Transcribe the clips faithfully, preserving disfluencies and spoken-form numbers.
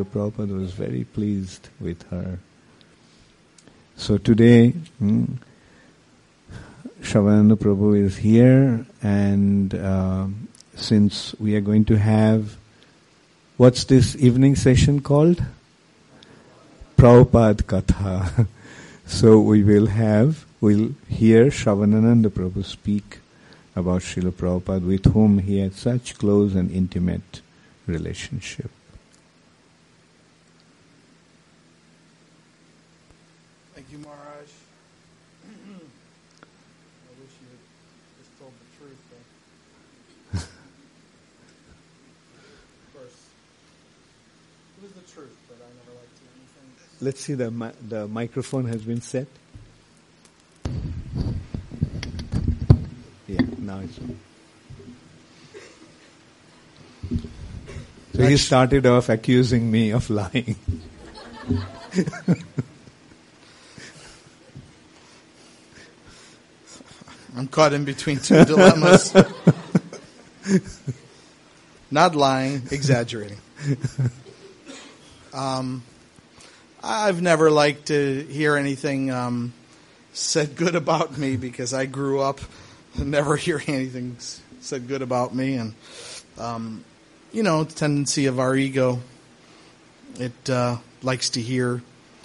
Prabhupada was very pleased with her. So today, hmm, Shravananda Prabhu is here, and uh, since we are going to have, what's this evening session called? Prabhupada Katha. So we will have, we'll hear Shravananda Prabhu speak about Srila Prabhupada, with whom he had such close and intimate relationship. Thank you, Maharaj. I wish you had just told the truth, though. Of course, it was the truth, but I never liked to do anything. Let's see, the mi- the microphone has been set. Yeah, now it's on. So he started off accusing me of lying. I'm caught in between two dilemmas. Not lying, exaggerating. Um, I've never liked to hear anything um, said good about me, because I grew up never hearing anything said good about me. And, um, you know, the tendency of our ego, it uh, likes to hear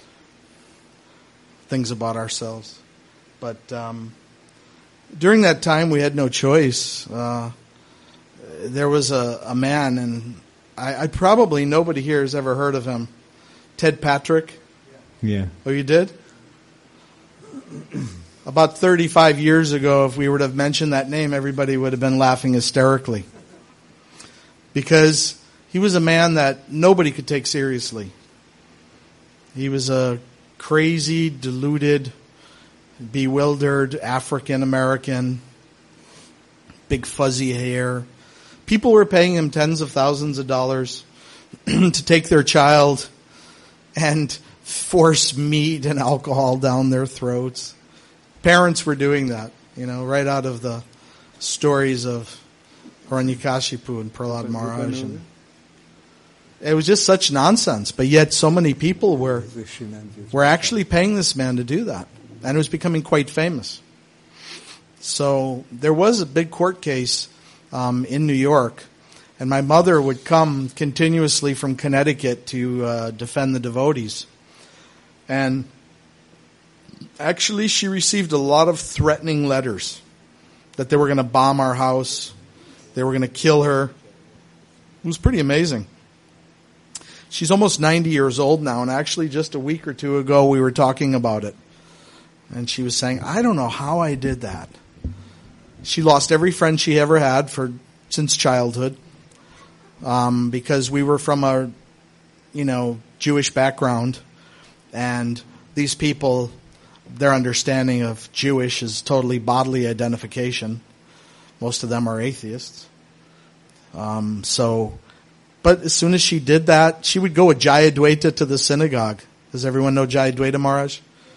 things about ourselves. But um, during that time, we had no choice. Uh, there was a, a man, and I, I probably nobody here has ever heard of him. Ted Patrick. Yeah. Oh, you did? About thirty-five years ago, if we would have mentioned that name, everybody would have been laughing hysterically. Because he was a man that nobody could take seriously. He was a crazy, deluded, bewildered African-American, big fuzzy hair. People were paying him tens of thousands of dollars to take their child and force meat and alcohol down their throats. Parents were doing that, you know, right out of the stories of Hiranyakashipu and Prahlad Maharaj. And it was just such nonsense, but yet so many people were were actually paying this man to do that, and it was becoming quite famous. So there was a big court case um, in New York, and my mother would come continuously from Connecticut to uh, defend the devotees. And actually, she received a lot of threatening letters that they were going to bomb our house, they were going to kill her. It was pretty amazing. She's almost ninety years old now, and actually just a week or two ago we were talking about it. And she was saying, I don't know how I did that. She lost every friend she ever had for since childhood, um, because we were from a, you know, Jewish background, and these people, their understanding of Jewish is totally bodily identification. Most of them are atheists. Um, so, but as soon as she did that, she would go with Jayadvaita to the synagogue. Does everyone know Jayadvaita Maharaj?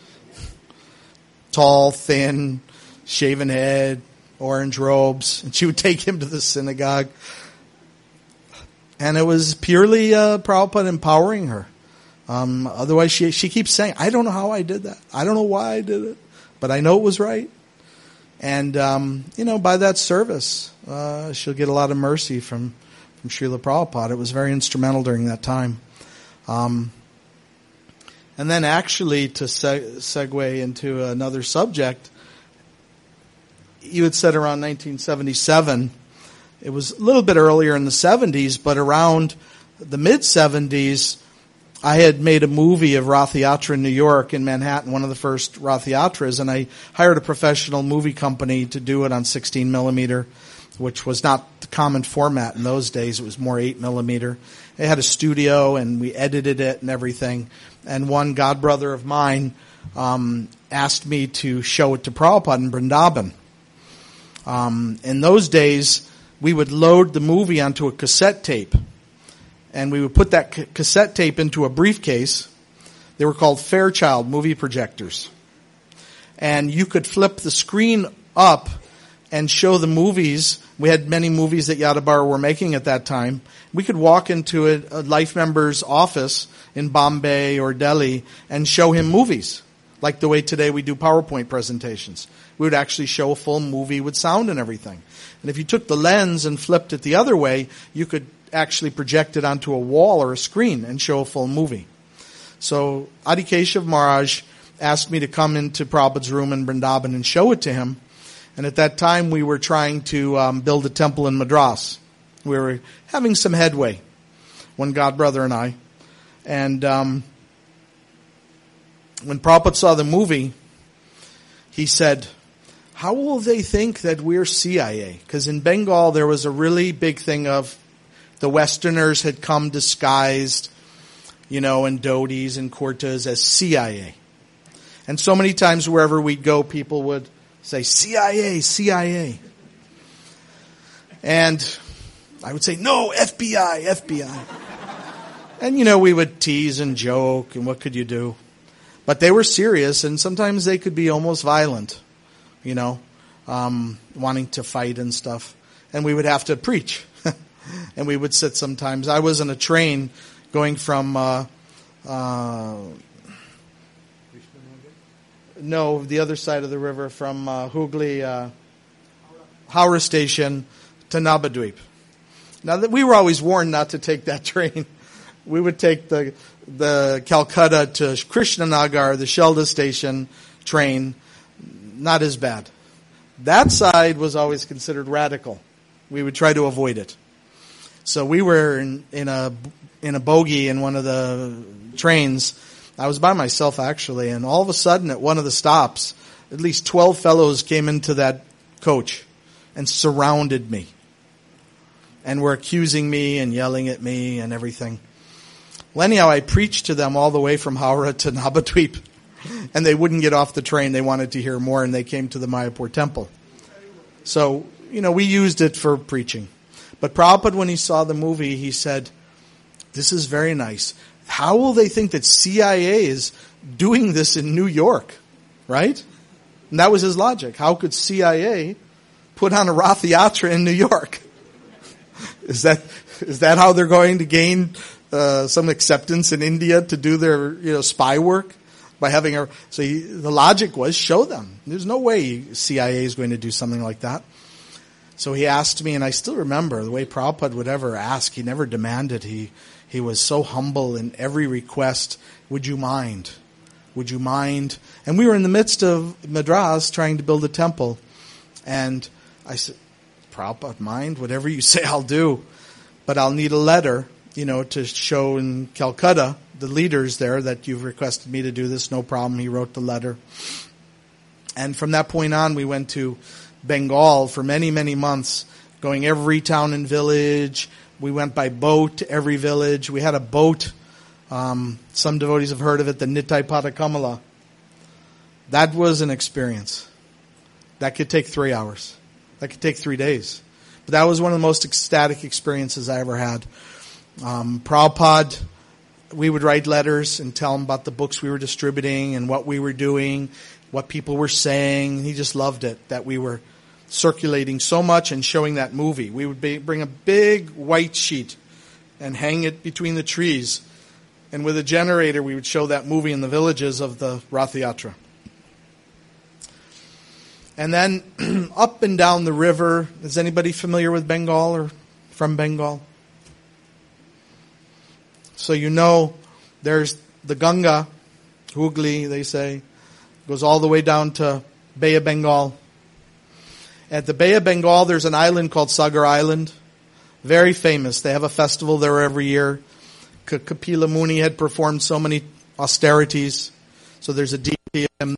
Tall, thin, shaven head, orange robes. And she would take him to the synagogue. And it was purely uh, Prabhupada empowering her. Um, otherwise, she she keeps saying, I don't know how I did that. I don't know why I did it. But I know it was right. And, um, you know, by that service, uh, she'll get a lot of mercy from, from Srila Prabhupada. It was very instrumental during that time. Um, and then actually, to seg- segue into another subject, you had said around nineteen seventy-seven. It was a little bit earlier in the seventies, but around the mid-seventies, I had made a movie of Rath Yatra in New York, in Manhattan, one of the first Rath Yatras, and I hired a professional movie company to do it on sixteen millimeter, which was not the common format in those days. It was more eight millimeter. They had a studio, and we edited it and everything. And one godbrother of mine um, asked me to show it to Prabhupada in Vrindavan. Um, in those days, we would load the movie onto a cassette tape. And we would put that ca- cassette tape into a briefcase. They were called Fairchild movie projectors. And you could flip the screen up, and show the movies. We had many movies that Yadabar were making at that time. We could walk into a, a Life member's office in Bombay or Delhi and show him movies, like the way today we do PowerPoint presentations. We would actually show a full movie with sound and everything. And if you took the lens and flipped it the other way, you could actually project it onto a wall or a screen and show a full movie. So Adi Keshav Maharaj asked me to come into Prabhupada's room in Vrindavan and show it to him. And at that time, we were trying to um, build a temple in Madras. We were having some headway, one God brother and I. And um, when Prabhupada saw the movie, he said, how will they think that we're C I A? Because in Bengal, there was a really big thing of the Westerners had come disguised, you know, in dhotis and kurtas as C I A. And so many times wherever we'd go, people would say, C I A, C I A. And I would say, no, F B I, F B I. And, you know, we would tease and joke, and what could you do? But they were serious, and sometimes they could be almost violent, you know, um, wanting to fight and stuff. And we would have to preach. And we would sit sometimes. I was on a train going from, uh, uh, no, the other side of the river, from uh, Hooghly, uh, Howrah Station to Nabadweep. Now, that we were always warned not to take that train. We would take the the Calcutta to Krishnanagar, the Shelda Station train. Not as bad. That side was always considered radical. We would try to avoid it. So we were in, in a in a bogie in one of the trains. I was by myself actually, and all of a sudden at one of the stops, at least twelve fellows came into that coach and surrounded me. And were accusing me and yelling at me and everything. Well, anyhow, I preached to them all the way from Howrah to Nabadweep. And they wouldn't get off the train. They wanted to hear more, and they came to the Mayapur temple. So, you know, we used it for preaching. But Prabhupada, when he saw the movie, he said, this is very nice. How will they think that C I A is doing this in New York? Right? And that was his logic. How could C I A put on a Rath Yatra in New York? Is that is that how they're going to gain uh, some acceptance in India to do their you know spy work by having a? So he, the logic was show them. There's no way C I A is going to do something like that. So he asked me, and I still remember the way Prabhupada would ever ask. He never demanded. He he was so humble in every request. Would you mind? Would you mind? And we were in the midst of Madras trying to build a temple, and I said, Prabhupada, mind? Whatever you say, I'll do. But I'll need a letter, you know, to show in Calcutta, the leaders there, that you've requested me to do this. No problem. He wrote the letter. And from that point on, we went to Bengal for many, many months, going every town and village. We went by boat to every village. We had a boat. Um, some devotees have heard of it, the Nitai Padakamala. That was an experience. That could take three hours. That could take three days. But that was one of the most ecstatic experiences I ever had. Um, Prabhupada, we would write letters and tell him about the books we were distributing and what we were doing, what people were saying. He just loved it, that we were circulating so much and showing that movie. We would be, bring a big white sheet and hang it between the trees. And with a generator, we would show that movie in the villages of the Rath Yatra. And then up and down the river, is anybody familiar with Bengal or from Bengal? So you know there's the Ganga, Hooghly, they say, goes all the way down to Bay of Bengal. At the Bay of Bengal, there's an island called Sagar Island. Very famous. They have a festival there every year. K- Kapila Muni had performed so many austerities. So there's a deity of him.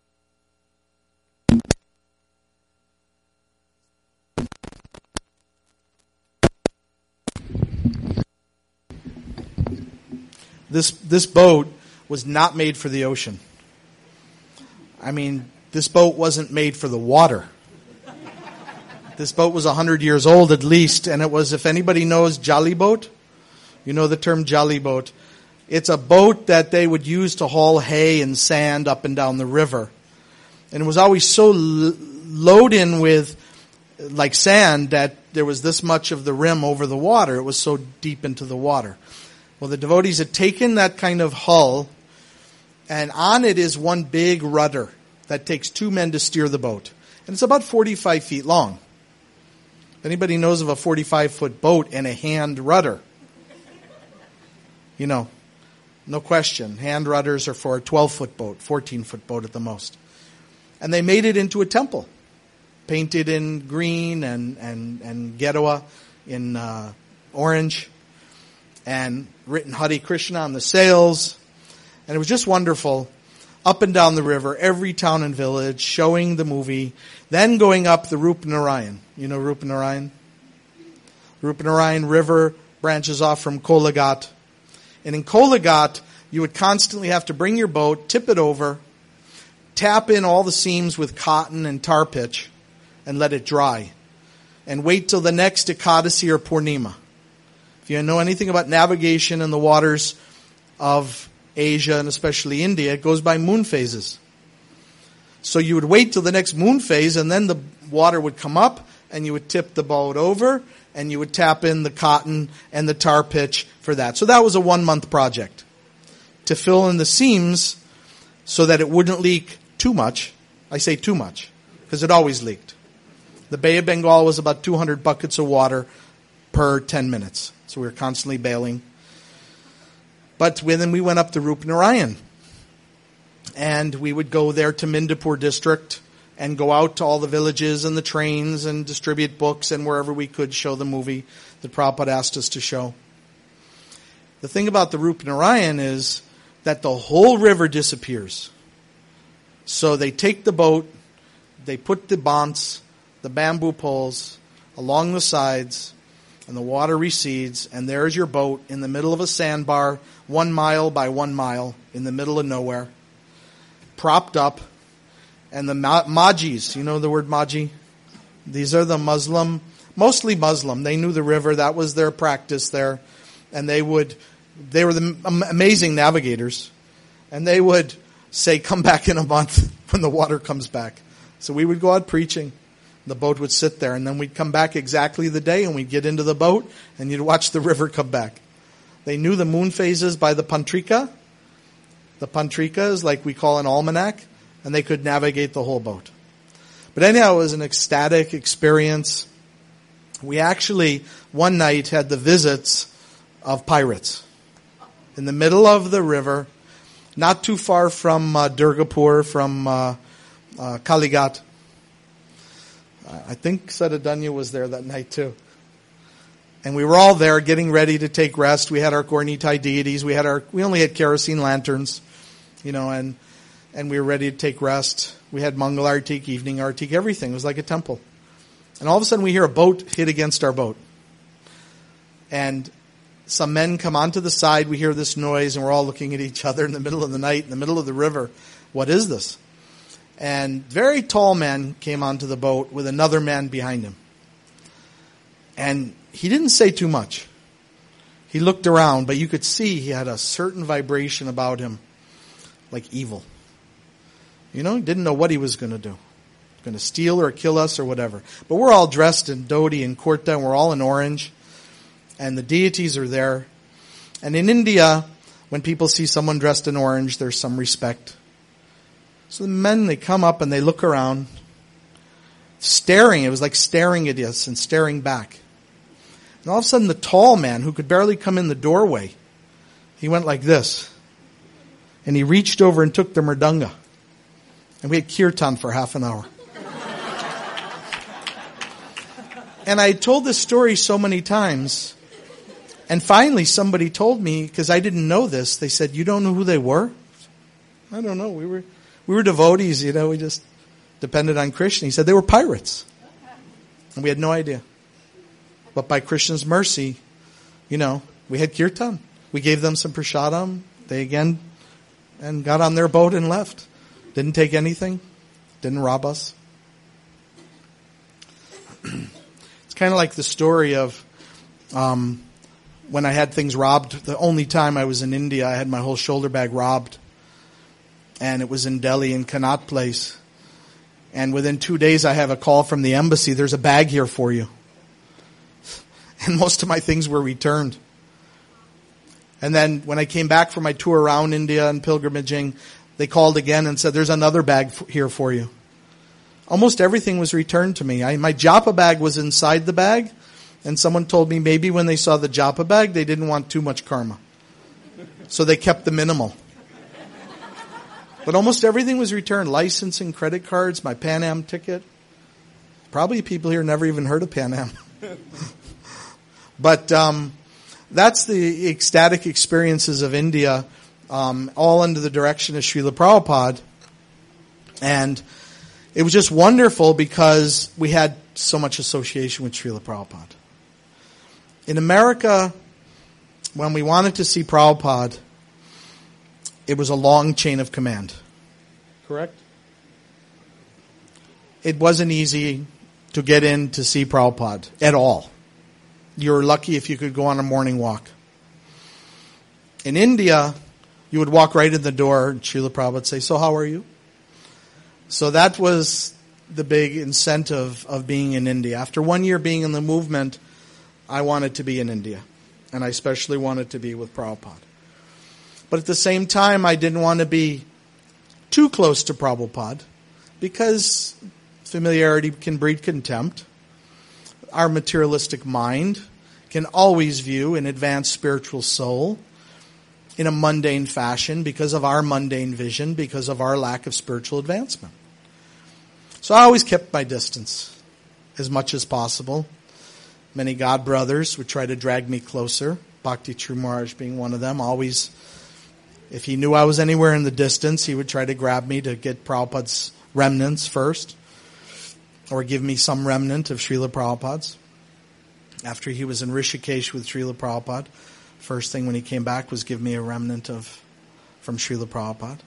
This this boat was not made for the ocean. I mean, this boat wasn't made for the water. This boat was a hundred years old at least, and it was, if anybody knows jolly boat, you know the term jolly boat. It's a boat that they would use to haul hay and sand up and down the river. And it was always so l- loaded in with like sand that there was this much of the rim over the water. It was so deep into the water. Well, the devotees had taken that kind of hull, and on it is one big rudder that takes two men to steer the boat. And it's about forty-five feet long. If anybody knows of a forty-five foot boat and a hand rudder, you know, no question. Hand rudders are for a twelve foot boat, fourteen foot boat at the most. And they made it into a temple, painted in green and, and, and Gedua in uh, orange, and written Hare Krishna on the sails. And it was just wonderful. Up and down the river, every town and village, showing the movie. Then going up the Rupanarayan. You know Rupanarayan? Rupanarayan River branches off from Kolaghat. And in Kolaghat, you would constantly have to bring your boat, tip it over, tap in all the seams with cotton and tar pitch, and let it dry. And wait till the next Ekadasi or Purnima. If you know anything about navigation in the waters of Asia and especially India, it goes by moon phases. So you would wait till the next moon phase, and then the water would come up, and you would tip the boat over, and you would tap in the cotton and the tar pitch for that. So that was a one-month project to fill in the seams so that it wouldn't leak too much. I say too much, because it always leaked. The Bay of Bengal was about two hundred buckets of water per ten minutes. So we were constantly bailing. But then we went up to Rupanarayan. And we would go there to Mindapur district and go out to all the villages and the trains and distribute books and wherever we could show the movie that Prabhupada asked us to show. The thing about the Rupanarayan is that the whole river disappears. So they take the boat, they put the bants, the bamboo poles along the sides, and the water recedes, and there's your boat in the middle of a sandbar, one mile by one mile, in the middle of nowhere, propped up. And the ma- Majis, you know the word Maji? These are the Muslim, mostly Muslim. They knew the river. That was their practice there. And they would, they were the amazing navigators. And they would say, come back in a month when the water comes back. So we would go out preaching. The boat would sit there, and then we'd come back exactly the day, and we'd get into the boat, and you'd watch the river come back. They knew the moon phases by the Pantrika. The Pantrika is like we call an almanac, and they could navigate the whole boat. But anyhow, it was an ecstatic experience. We actually, one night, had the visits of pirates in the middle of the river, not too far from uh, Durgapur, from uh, uh, Kalighat. I think Sadadanya was there that night too. And we were all there getting ready to take rest. We had our Gornitai deities. We had our, we only had kerosene lanterns, you know, and, and we were ready to take rest. We had Mangal Artik, evening Artik, everything. It was like a temple. And all of a sudden we hear a boat hit against our boat. And some men come onto the side. We hear this noise, and we're all looking at each other in the middle of the night, in the middle of the river. What is this? And very tall man came onto the boat with another man behind him. And he didn't say too much. He looked around, but you could see he had a certain vibration about him, like evil. You know, he didn't know what he was going to do. Going to steal or kill us or whatever. But we're all dressed in dhoti and kurta, and we're all in orange. And the deities are there. And in India, when people see someone dressed in orange, there's some respect. So the men, they come up and they look around, staring. It was like staring at us and staring back. And all of a sudden, the tall man, who could barely come in the doorway, he went like this. And he reached over and took the mridanga. And we had kirtan for half an hour. And I told this story so many times. And finally, somebody told me, because I didn't know this, they said, you don't know who they were? I don't know. We were... We were devotees, you know, we just depended on Krishna. He said they were pirates. And we had no idea. But by Krishna's mercy, you know, we had kirtan. We gave them some prasadam. They again, and got on their boat and left. Didn't take anything. Didn't rob us. It's kind of like the story of um, when I had things robbed. The only time I was in India, I had my whole shoulder bag robbed. And it was in Delhi, in Connaught Place. And within two days I have a call from the embassy, there's a bag here for you. And most of my things were returned. And then when I came back from my tour around India and pilgrimaging, they called again and said, there's another bag f- here for you. Almost everything was returned to me. I, my japa bag was inside the bag, and someone told me maybe when they saw the japa bag, they didn't want too much karma. So they kept the minimal. But almost everything was returned. Licensing, credit cards, my Pan Am ticket. Probably people here never even heard of Pan Am. But um, that's the ecstatic experiences of India, um, all under the direction of Srila Prabhupada. And it was just wonderful because we had so much association with Srila Prabhupada. In America, when we wanted to see Prabhupada, it was a long chain of command. Correct? It wasn't easy to get in to see Prabhupada at all. You were lucky if you could go on a morning walk. In India, you would walk right in the door and Srila Prabhupada would say, so how are you? So that was the big incentive of being in India. After one year being in the movement, I wanted to be in India. And I especially wanted to be with Prabhupada. But at the same time, I didn't want to be too close to Prabhupada because familiarity can breed contempt. Our materialistic mind can always view an advanced spiritual soul in a mundane fashion because of our mundane vision, because of our lack of spiritual advancement. So I always kept my distance as much as possible. Many God brothers would try to drag me closer, Bhakti True Maharaj being one of them. Always, if he knew I was anywhere in the distance, he would try to grab me to get Prabhupada's remnants first, or give me some remnant of Srila Prabhupada's. After he was in Rishikesh with Srila Prabhupada, first thing when he came back was give me a remnant of from Srila Prabhupada.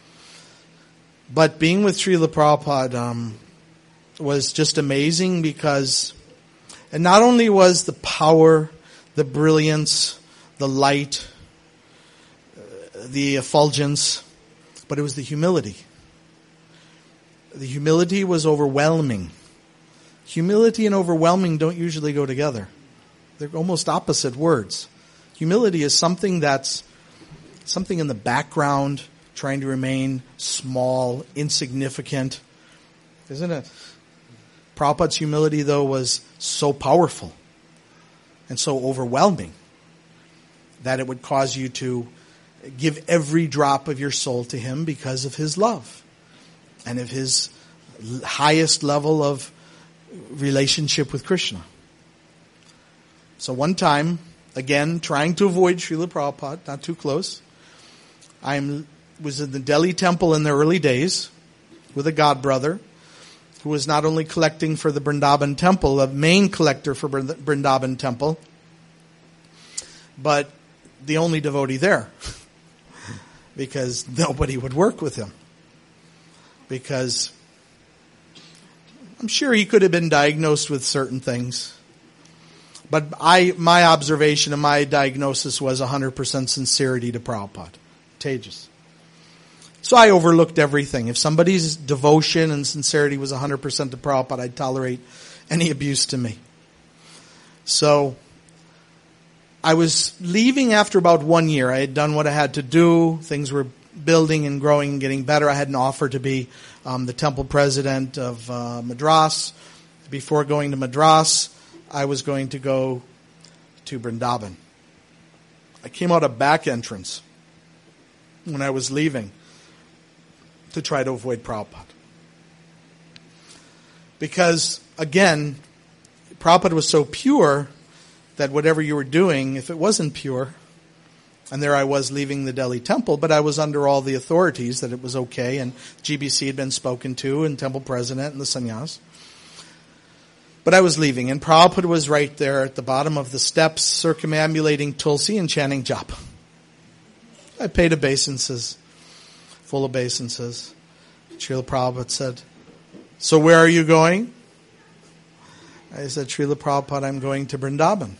But being with Srila Prabhupada um, was just amazing because, and not only was the power, the brilliance, the light, uh, the effulgence, but it was the humility. The humility was overwhelming. Humility and overwhelming don't usually go together. They're almost opposite words. Humility is something that's something in the background, trying to remain small, insignificant. Isn't it? Prabhupada's humility, though, was so powerful and so overwhelming that it would cause you to give every drop of your soul to him because of his love and of his highest level of relationship with Krishna. So one time, again, trying to avoid Srila Prabhupada, not too close, I was in the Delhi temple in the early days with a god brother who was not only collecting for the Vrindavan temple, a main collector for Vrindavan temple, but the only devotee there because nobody would work with him. Because I'm sure he could have been diagnosed with certain things. But I, my observation and my diagnosis was one hundred percent sincerity to Prabhupada. Tejas. So I overlooked everything. If somebody's devotion and sincerity was one hundred percent to Prabhupada, I'd tolerate any abuse to me. So I was leaving after about one year. I had done what I had to do. Things were building and growing and getting better. I had an offer to be um, the temple president of uh, Madras. Before going to Madras, I was going to go to Vrindavan. I came out a back entrance when I was leaving to try to avoid Prabhupada. Because, again, Prabhupada was so pure that whatever you were doing, if it wasn't pure, and there I was leaving the Delhi temple, but I was under all the authorities that it was okay, and G B C had been spoken to, and temple president, and the sannyas. But I was leaving, and Prabhupada was right there at the bottom of the steps, circumambulating Tulsi and chanting japa. I paid obeisances, full obeisances. Srila Prabhupada said, "So where are you going?" I said, "Srila Prabhupada, I'm going to Vrindavan."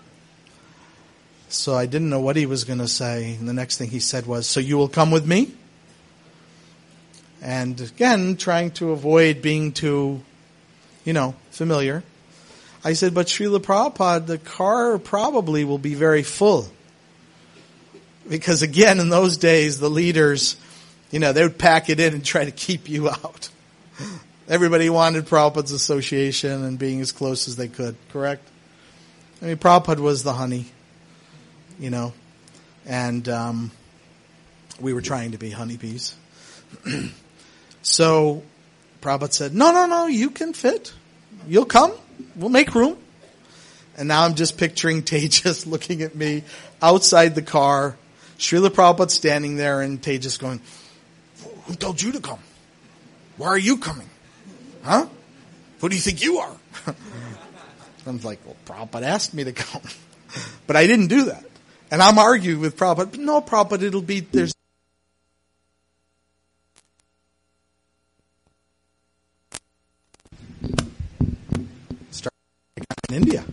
So I didn't know what he was going to say. And the next thing he said was, "So you will come with me?" And again, trying to avoid being too, you know, familiar. I said, but Srila Prabhupada, the car probably will be very full. Because again, in those days, the leaders, you know, they would pack it in and try to keep you out. Everybody wanted Prabhupada's association and being as close as they could, correct? I mean, Prabhupada was the honey, you know, and um, we were trying to be honeybees. So Prabhupada said, no, no, no, you can fit. You'll come. We'll make room. And now I'm just picturing Tejas looking at me outside the car, Srila Prabhupada standing there, and Tejas going, who told you to come? Why are you coming? Huh? Who do you think you are? I'm like, well, Prabhupada asked me to come. But I didn't do that. And I'm arguing with Prabhupada, no, Prabhupada, it'll be, there's start in India.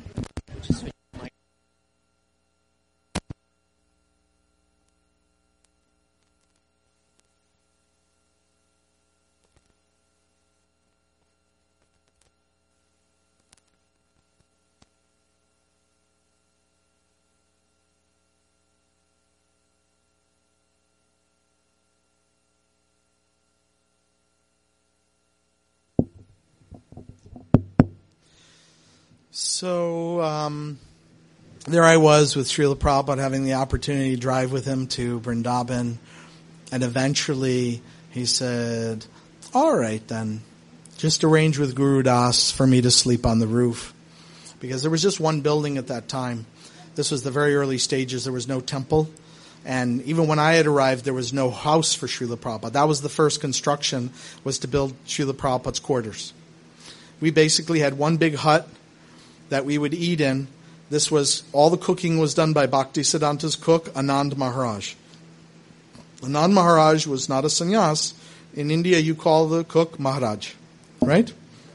So um, there I was with Srila Prabhupada, having the opportunity to drive with him to Vrindavan. And eventually he said, all right then, just arrange with Guru Das for me to sleep on the roof. Because there was just one building at that time. This was the very early stages. There was no temple. And even when I had arrived, there was no house for Srila Prabhupada. That was the first construction, was to build Srila Prabhupada's quarters. We basically had one big hut that we would eat in. This was, all the cooking was done by Bhaktisiddhanta's cook, Anand Maharaj. Anand Maharaj was not a sannyas. In India, you call the cook Maharaj, right?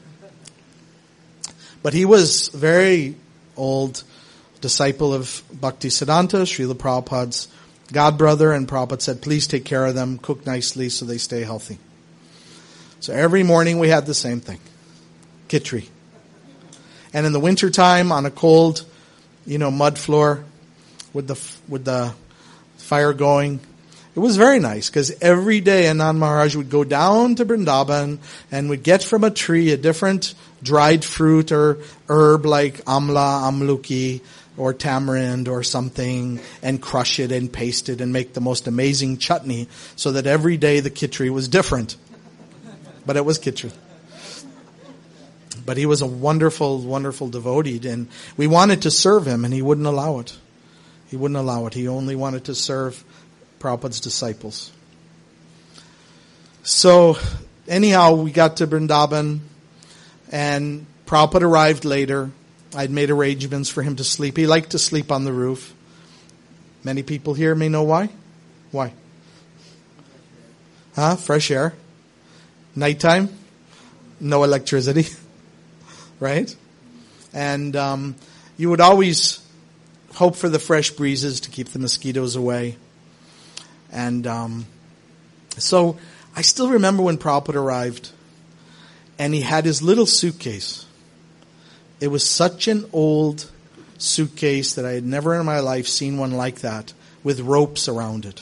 But he was a very old disciple of Bhaktisiddhanta, Srila Prabhupada's godbrother, and Prabhupada said, please take care of them, cook nicely so they stay healthy. So every morning we had the same thing, khichdi. And in the wintertime, on a cold, you know, mud floor with the with the fire going, it was very nice because every day Anand Maharaj would go down to Vrindavan and would get from a tree a different dried fruit or herb like amla, amluki, or tamarind or something, and crush it and paste it and make the most amazing chutney, so that every day the khichdi was different. But it was khichdi. But he was a wonderful, wonderful devotee, and we wanted to serve him, and he wouldn't allow it. He wouldn't allow it. He only wanted to serve Prabhupada's disciples. So, anyhow, we got to Vrindavan, and Prabhupada arrived later. I'd made arrangements for him to sleep. He liked to sleep on the roof. Many people here may know why. Why? Huh? Fresh air. Nighttime. No electricity. Right? And um, you would always hope for the fresh breezes to keep the mosquitoes away. And um, so I still remember when Prabhupada arrived, and he had his little suitcase. It was such an old suitcase that I had never in my life seen one like that, with ropes around it.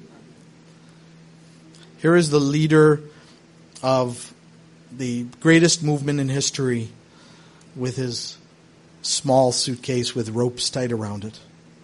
Here is the leader of the greatest movement in history, with his small suitcase with ropes tied around it.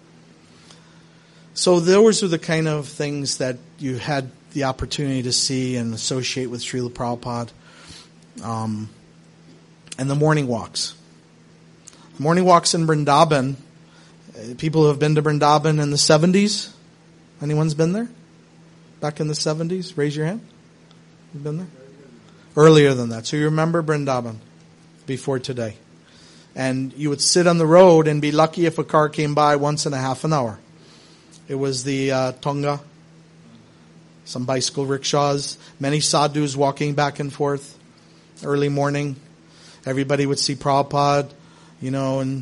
So those are the kind of things that you had the opportunity to see and associate with Srila Prabhupada. Um, and the morning walks. Morning walks in Vrindavan. People who have been to Vrindavan in the seventies. Anyone's been there? Back in the seventies? Raise your hand. You've been there? Earlier than that. So you remember Vrindavan before today. And you would sit on the road and be lucky if a car came by once in a half an hour. It was the uh, Tonga, some bicycle rickshaws, many sadhus walking back and forth. Early morning, everybody would see Prabhupada, you know, and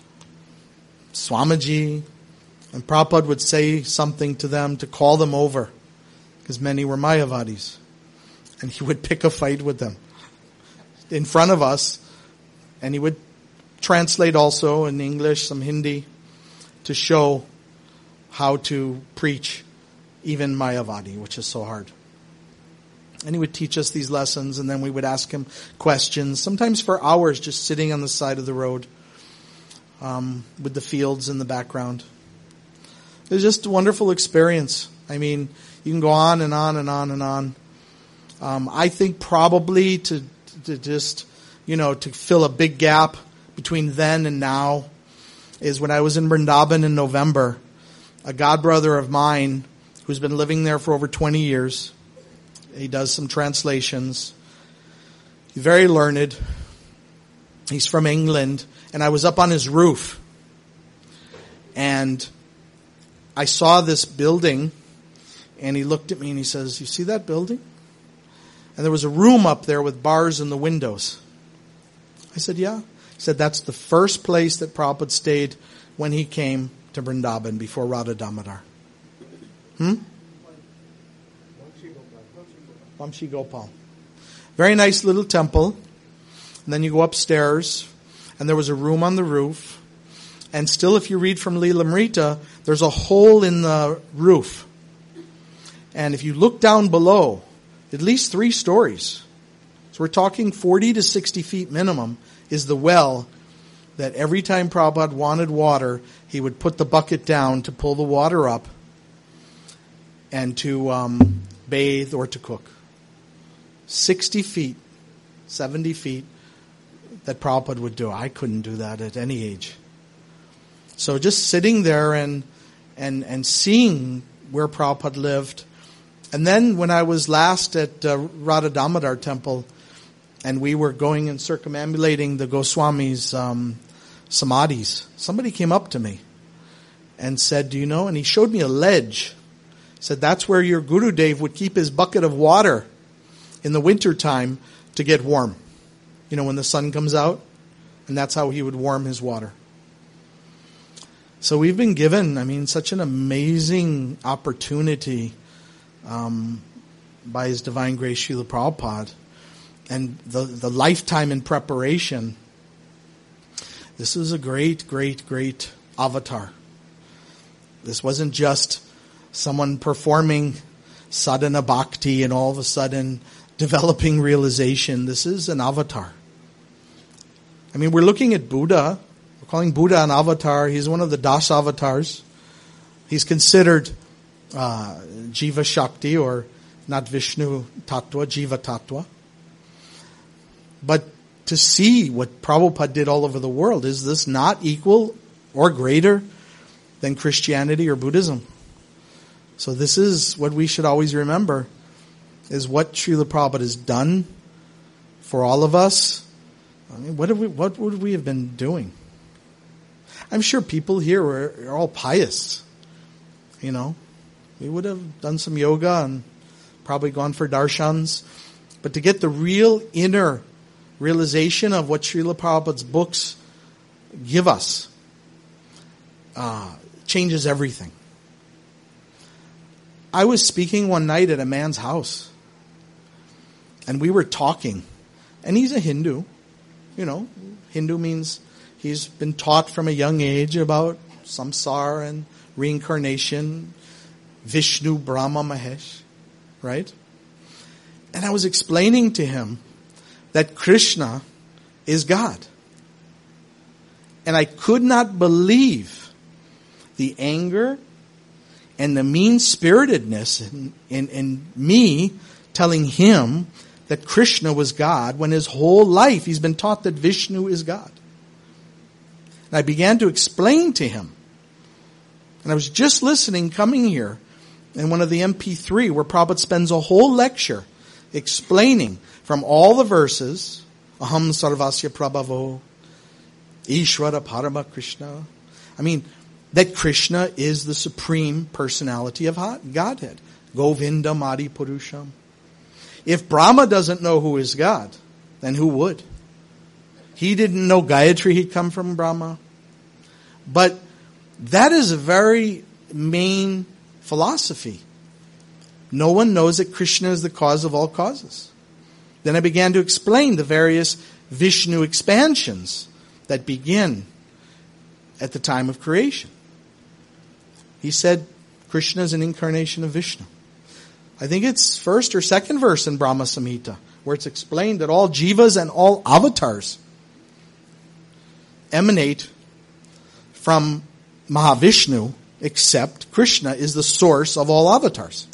Swamiji. And Prabhupada would say something to them to call them over, because many were Mayavadis. And he would pick a fight with them in front of us. And he would translate also in English, some Hindi, to show how to preach even Mayavadi, which is so hard. And he would teach us these lessons, and then we would ask him questions, sometimes for hours, just sitting on the side of the road um, with the fields in the background. It was just a wonderful experience. I mean, you can go on and on and on and on. Um, I think probably to, to just, you know, to fill a big gap between then and now is when I was in Vrindavan in November. A godbrother of mine who's been living there for over twenty years. He does some translations. He's very learned. He's from England. And I was up on his roof. And I saw this building. And he looked at me and he says, "You see that building?" And there was a room up there with bars in the windows. I said, "Yeah." He said, "That's the first place that Prabhupada stayed when he came to Vrindavan before Radha Damodar." Hmm? Vamshi Gopal. Very nice little temple. And then you go upstairs, and there was a room on the roof. And still, if you read from Lilamrita, there's a hole in the roof. And if you look down below, at least three stories. So we're talking forty to sixty feet minimum is the well that every time Prabhupada wanted water, he would put the bucket down to pull the water up and to um, bathe or to cook. sixty feet, seventy feet that Prabhupada would do. I couldn't do that at any age. So just sitting there and and and seeing where Prabhupada lived. And then when I was last at uh, Radha Damodar temple and we were going and circumambulating the Goswamis' um, samadhis, somebody came up to me and said, "Do you know?" And he showed me a ledge. He said, "That's where your Gurudev would keep his bucket of water in the winter time to get warm. You know, when the sun comes out, and that's how he would warm his water." So we've been given, I mean, such an amazing opportunity um, by His Divine Grace Srila Prabhupada, and the, the lifetime in preparation. This is a great, great, great avatar. This wasn't just someone performing sadhana bhakti and all of a sudden developing realization. This is an avatar. I mean, we're looking at Buddha. We're calling Buddha an avatar. He's one of the Das avatars. He's considered uh, Jiva Shakti, or not Vishnu Tattva, Jiva Tattva. But to see what Prabhupada did all over the world, is this not equal or greater than Christianity or Buddhism? So this is what we should always remember, is what Srila Prabhupada has done for all of us. I mean, what have we, what would we have been doing? I'm sure people here are, are all pious. You know, we would have done some yoga and probably gone for darshans. But to get the real inner realization of what Srila Prabhupada's books give us, uh, changes everything. I was speaking one night at a man's house, and we were talking, and he's a Hindu. You know, Hindu means he's been taught from a young age about samsara and reincarnation, Vishnu, Brahma, Mahesh, right? And I was explaining to him that Krishna is God. And I could not believe the anger and the mean-spiritedness in, in, in me telling him that Krishna was God when his whole life he's been taught that Vishnu is God. And I began to explain to him. And I was just listening, coming here, in one of the M P three where Prabhupada spends a whole lecture explaining from all the verses, Aham Sarvasya Prabhavo, Ishvara Parama Krishna. I mean, that Krishna is the supreme personality of Godhead. Govindam Adi Purusham. If Brahma doesn't know who is God, then who would? He didn't know Gayatri, he'd come from Brahma. But that is a very main philosophy. No one knows that Krishna is the cause of all causes. Then I began to explain the various Vishnu expansions that begin at the time of creation. He said Krishna is an incarnation of Vishnu. I think it's first or second verse in Brahma Samhita, where it's explained that all jivas and all avatars emanate from Mahavishnu, except Krishna is the source of all avatars.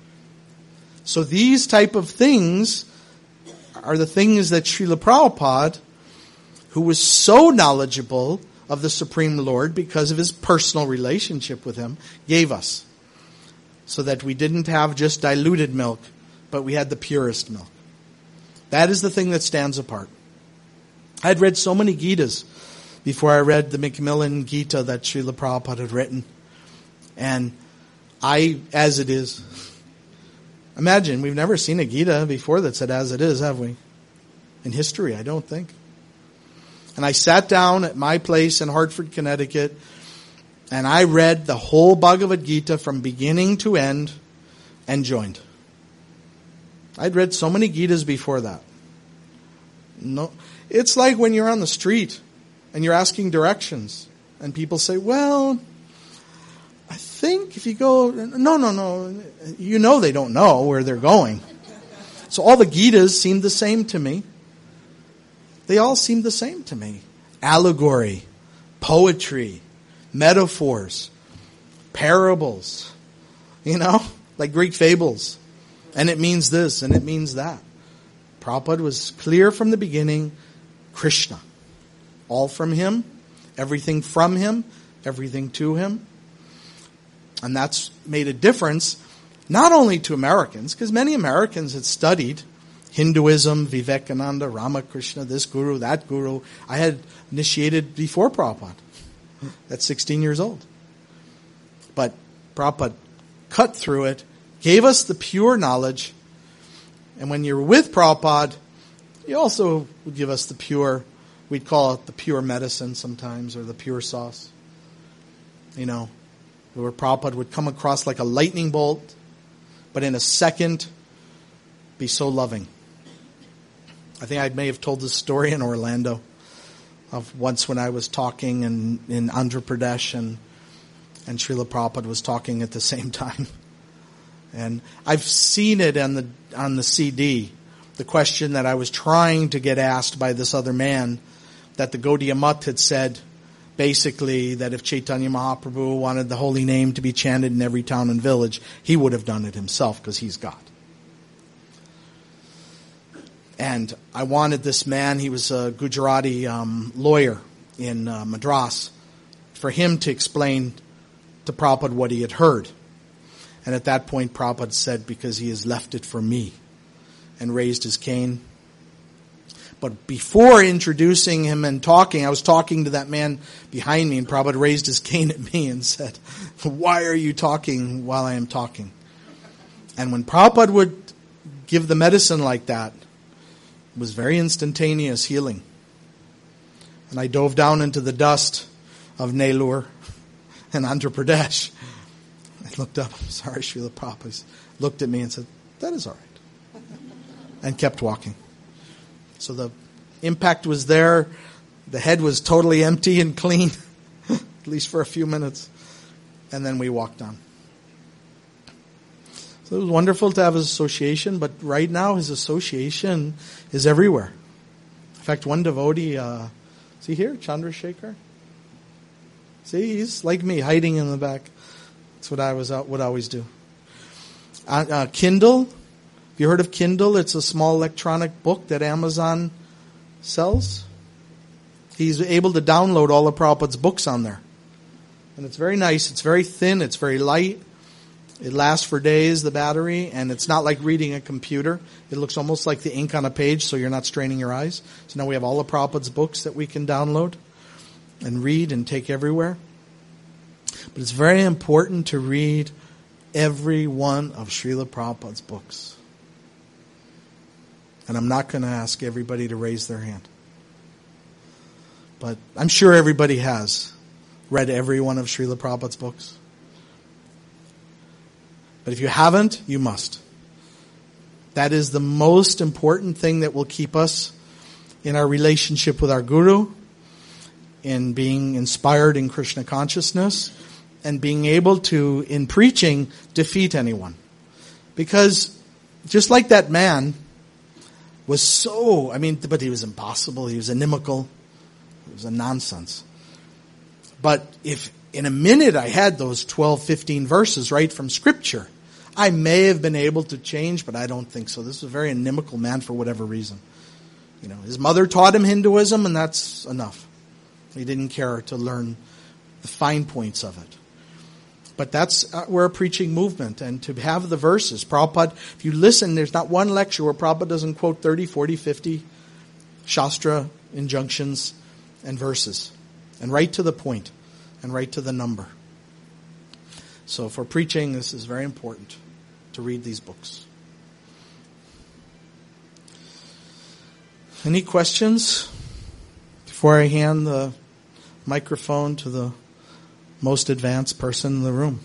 So these type of things are the things that Srila Prabhupada, who was so knowledgeable of the Supreme Lord because of his personal relationship with him, gave us. So that we didn't have just diluted milk, but we had the purest milk. That is the thing that stands apart. I had read so many Gitas before I read the Macmillan Gita that Srila Prabhupada had written. And I, as it is, imagine, we've never seen a Gita before that said as it is, have we? In history, I don't think. And I sat down at my place in Hartford, Connecticut, and I read the whole Bhagavad Gita from beginning to end and joined. I'd read so many Gitas before that. No, it's like when you're on the street and you're asking directions and people say, well, I think if you go, no, no, no, you know they don't know where they're going. So all the Gitas seemed the same to me. They all seemed the same to me. Allegory, poetry, metaphors, parables, you know, like Greek fables. And it means this and it means that. Prabhupada was clear from the beginning, Krishna. All from him, everything from him, everything to him. And that's made a difference not only to Americans, because many Americans had studied Hinduism, Vivekananda, Ramakrishna, this guru, that guru. I had initiated before Prabhupada at sixteen years old. But Prabhupada cut through it, gave us the pure knowledge, and when you're with Prabhupada, he also would give us the pure, we'd call it the pure medicine sometimes, or the pure sauce. You know, where Prabhupada would come across like a lightning bolt, but in a second, be so loving. I think I may have told this story in Orlando of once when I was talking in, in Andhra Pradesh and, and Srila Prabhupada was talking at the same time. And I've seen it on the, on the C D, the question that I was trying to get asked by this other man, that the Gaudiya Math had said, basically, that if Chaitanya Mahaprabhu wanted the holy name to be chanted in every town and village, he would have done it himself because he's God. And I wanted this man, he was a Gujarati um, lawyer in uh, Madras, for him to explain to Prabhupada what he had heard. And at that point, Prabhupada said, because he has left it for me, and raised his cane. But before introducing him and talking, I was talking to that man behind me, and Prabhupada raised his cane at me and said, why are you talking while I am talking? And when Prabhupada would give the medicine like that, it was very instantaneous healing. And I dove down into the dust of Nellore and Andhra Pradesh. I looked up, I'm sorry, Srila Prabhupada looked at me and said, that is all right. And kept walking. So the impact was there. The head was totally empty and clean, at least for a few minutes. And then we walked on. So it was wonderful to have his association, but right now his association is everywhere. In fact, one devotee, uh, is he here? Chandrasekhar? See, he's like me, hiding in the back. That's what I was uh, would always do. Uh, uh, Kindle. Have you heard of Kindle? It's a small electronic book that Amazon sells. He's able to download all of Prabhupada's books on there. And it's very nice. It's very thin. It's very light. It lasts for days, the battery, and it's not like reading a computer. It looks almost like the ink on a page, so you're not straining your eyes. So now we have all of Prabhupada's books that we can download and read and take everywhere. But it's very important to read every one of Srila Prabhupada's books. And I'm not going to ask everybody to raise their hand. But I'm sure everybody has read every one of Srila Prabhupada's books. But if you haven't, you must. That is the most important thing that will keep us in our relationship with our Guru, in being inspired in Krishna consciousness, and being able to, in preaching, defeat anyone. Because just like that man was so, I mean, but he was impossible, he was inimical, it was a nonsense. But if in a minute I had those twelve, fifteen verses right from Scripture, I may have been able to change, but I don't think so. This was a very inimical man for whatever reason. You know, his mother taught him Hinduism, and that's enough. He didn't care to learn the fine points of it. But that's, uh, we're a preaching movement, and to have the verses, Prabhupada, if you listen, there's not one lecture where Prabhupada doesn't quote thirty, forty, fifty Shastra injunctions and verses, and right to the point, and right to the number. So for preaching, this is very important to read these books. Any questions before I hand the microphone to the most advanced person in the room?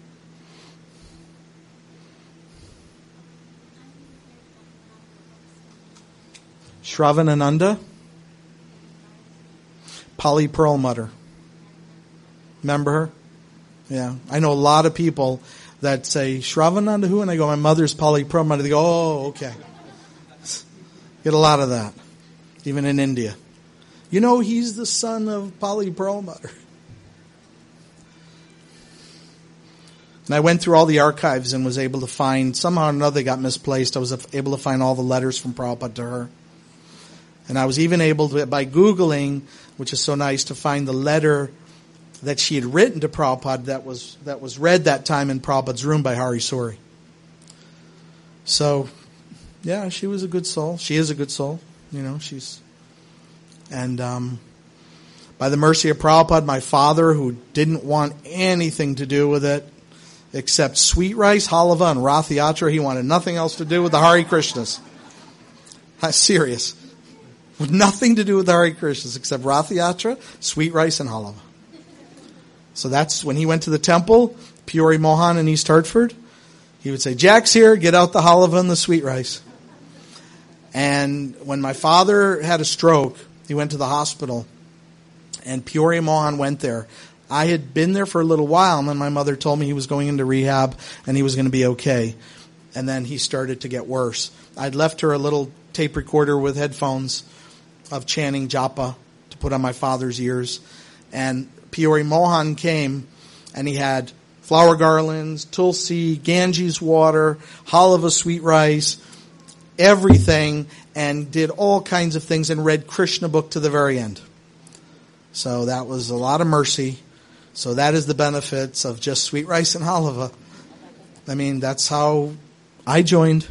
Shravanananda, Polly Perlmutter. Remember her? Yeah. I know a lot of people that say, Shravananda who? And I go, my mother's Polly Perlmutter. They go, oh, okay. Get a lot of that, even in India. You know, he's the son of Polly Perlmutter. And I went through all the archives and was able to find, somehow or another they got misplaced. I was able to find all the letters from Prabhupada to her. And I was even able to, by Googling, which is so nice, to find the letter that she had written to Prabhupada that was that was read that time in Prabhupada's room by Hari Suri. So, yeah, she was a good soul. She is a good soul. You know, she's... And um, by the mercy of Prabhupada, my father, who didn't want anything to do with it, except sweet rice, halava, and Rath Yatra, he wanted nothing else to do with the Hare Krishnas. That's serious. With nothing to do with the Hare Krishnas except Rath Yatra, sweet rice, and halava. So that's when he went to the temple, Peori Mohan in East Hartford. He would say, Jack's here, get out the halava and the sweet rice. And when my father had a stroke, he went to the hospital, and Peori Mohan went there. I had been there for a little while, and then my mother told me he was going into rehab and he was going to be okay. And then he started to get worse. I'd left her a little tape recorder with headphones of chanting japa to put on my father's ears. And Peori Mohan came, and he had flower garlands, tulsi, Ganges water, halava sweet rice, everything, and did all kinds of things and read Krishna book to the very end. So that was a lot of mercy. So that is the benefits of just sweet rice and halava. I mean, that's how I joined.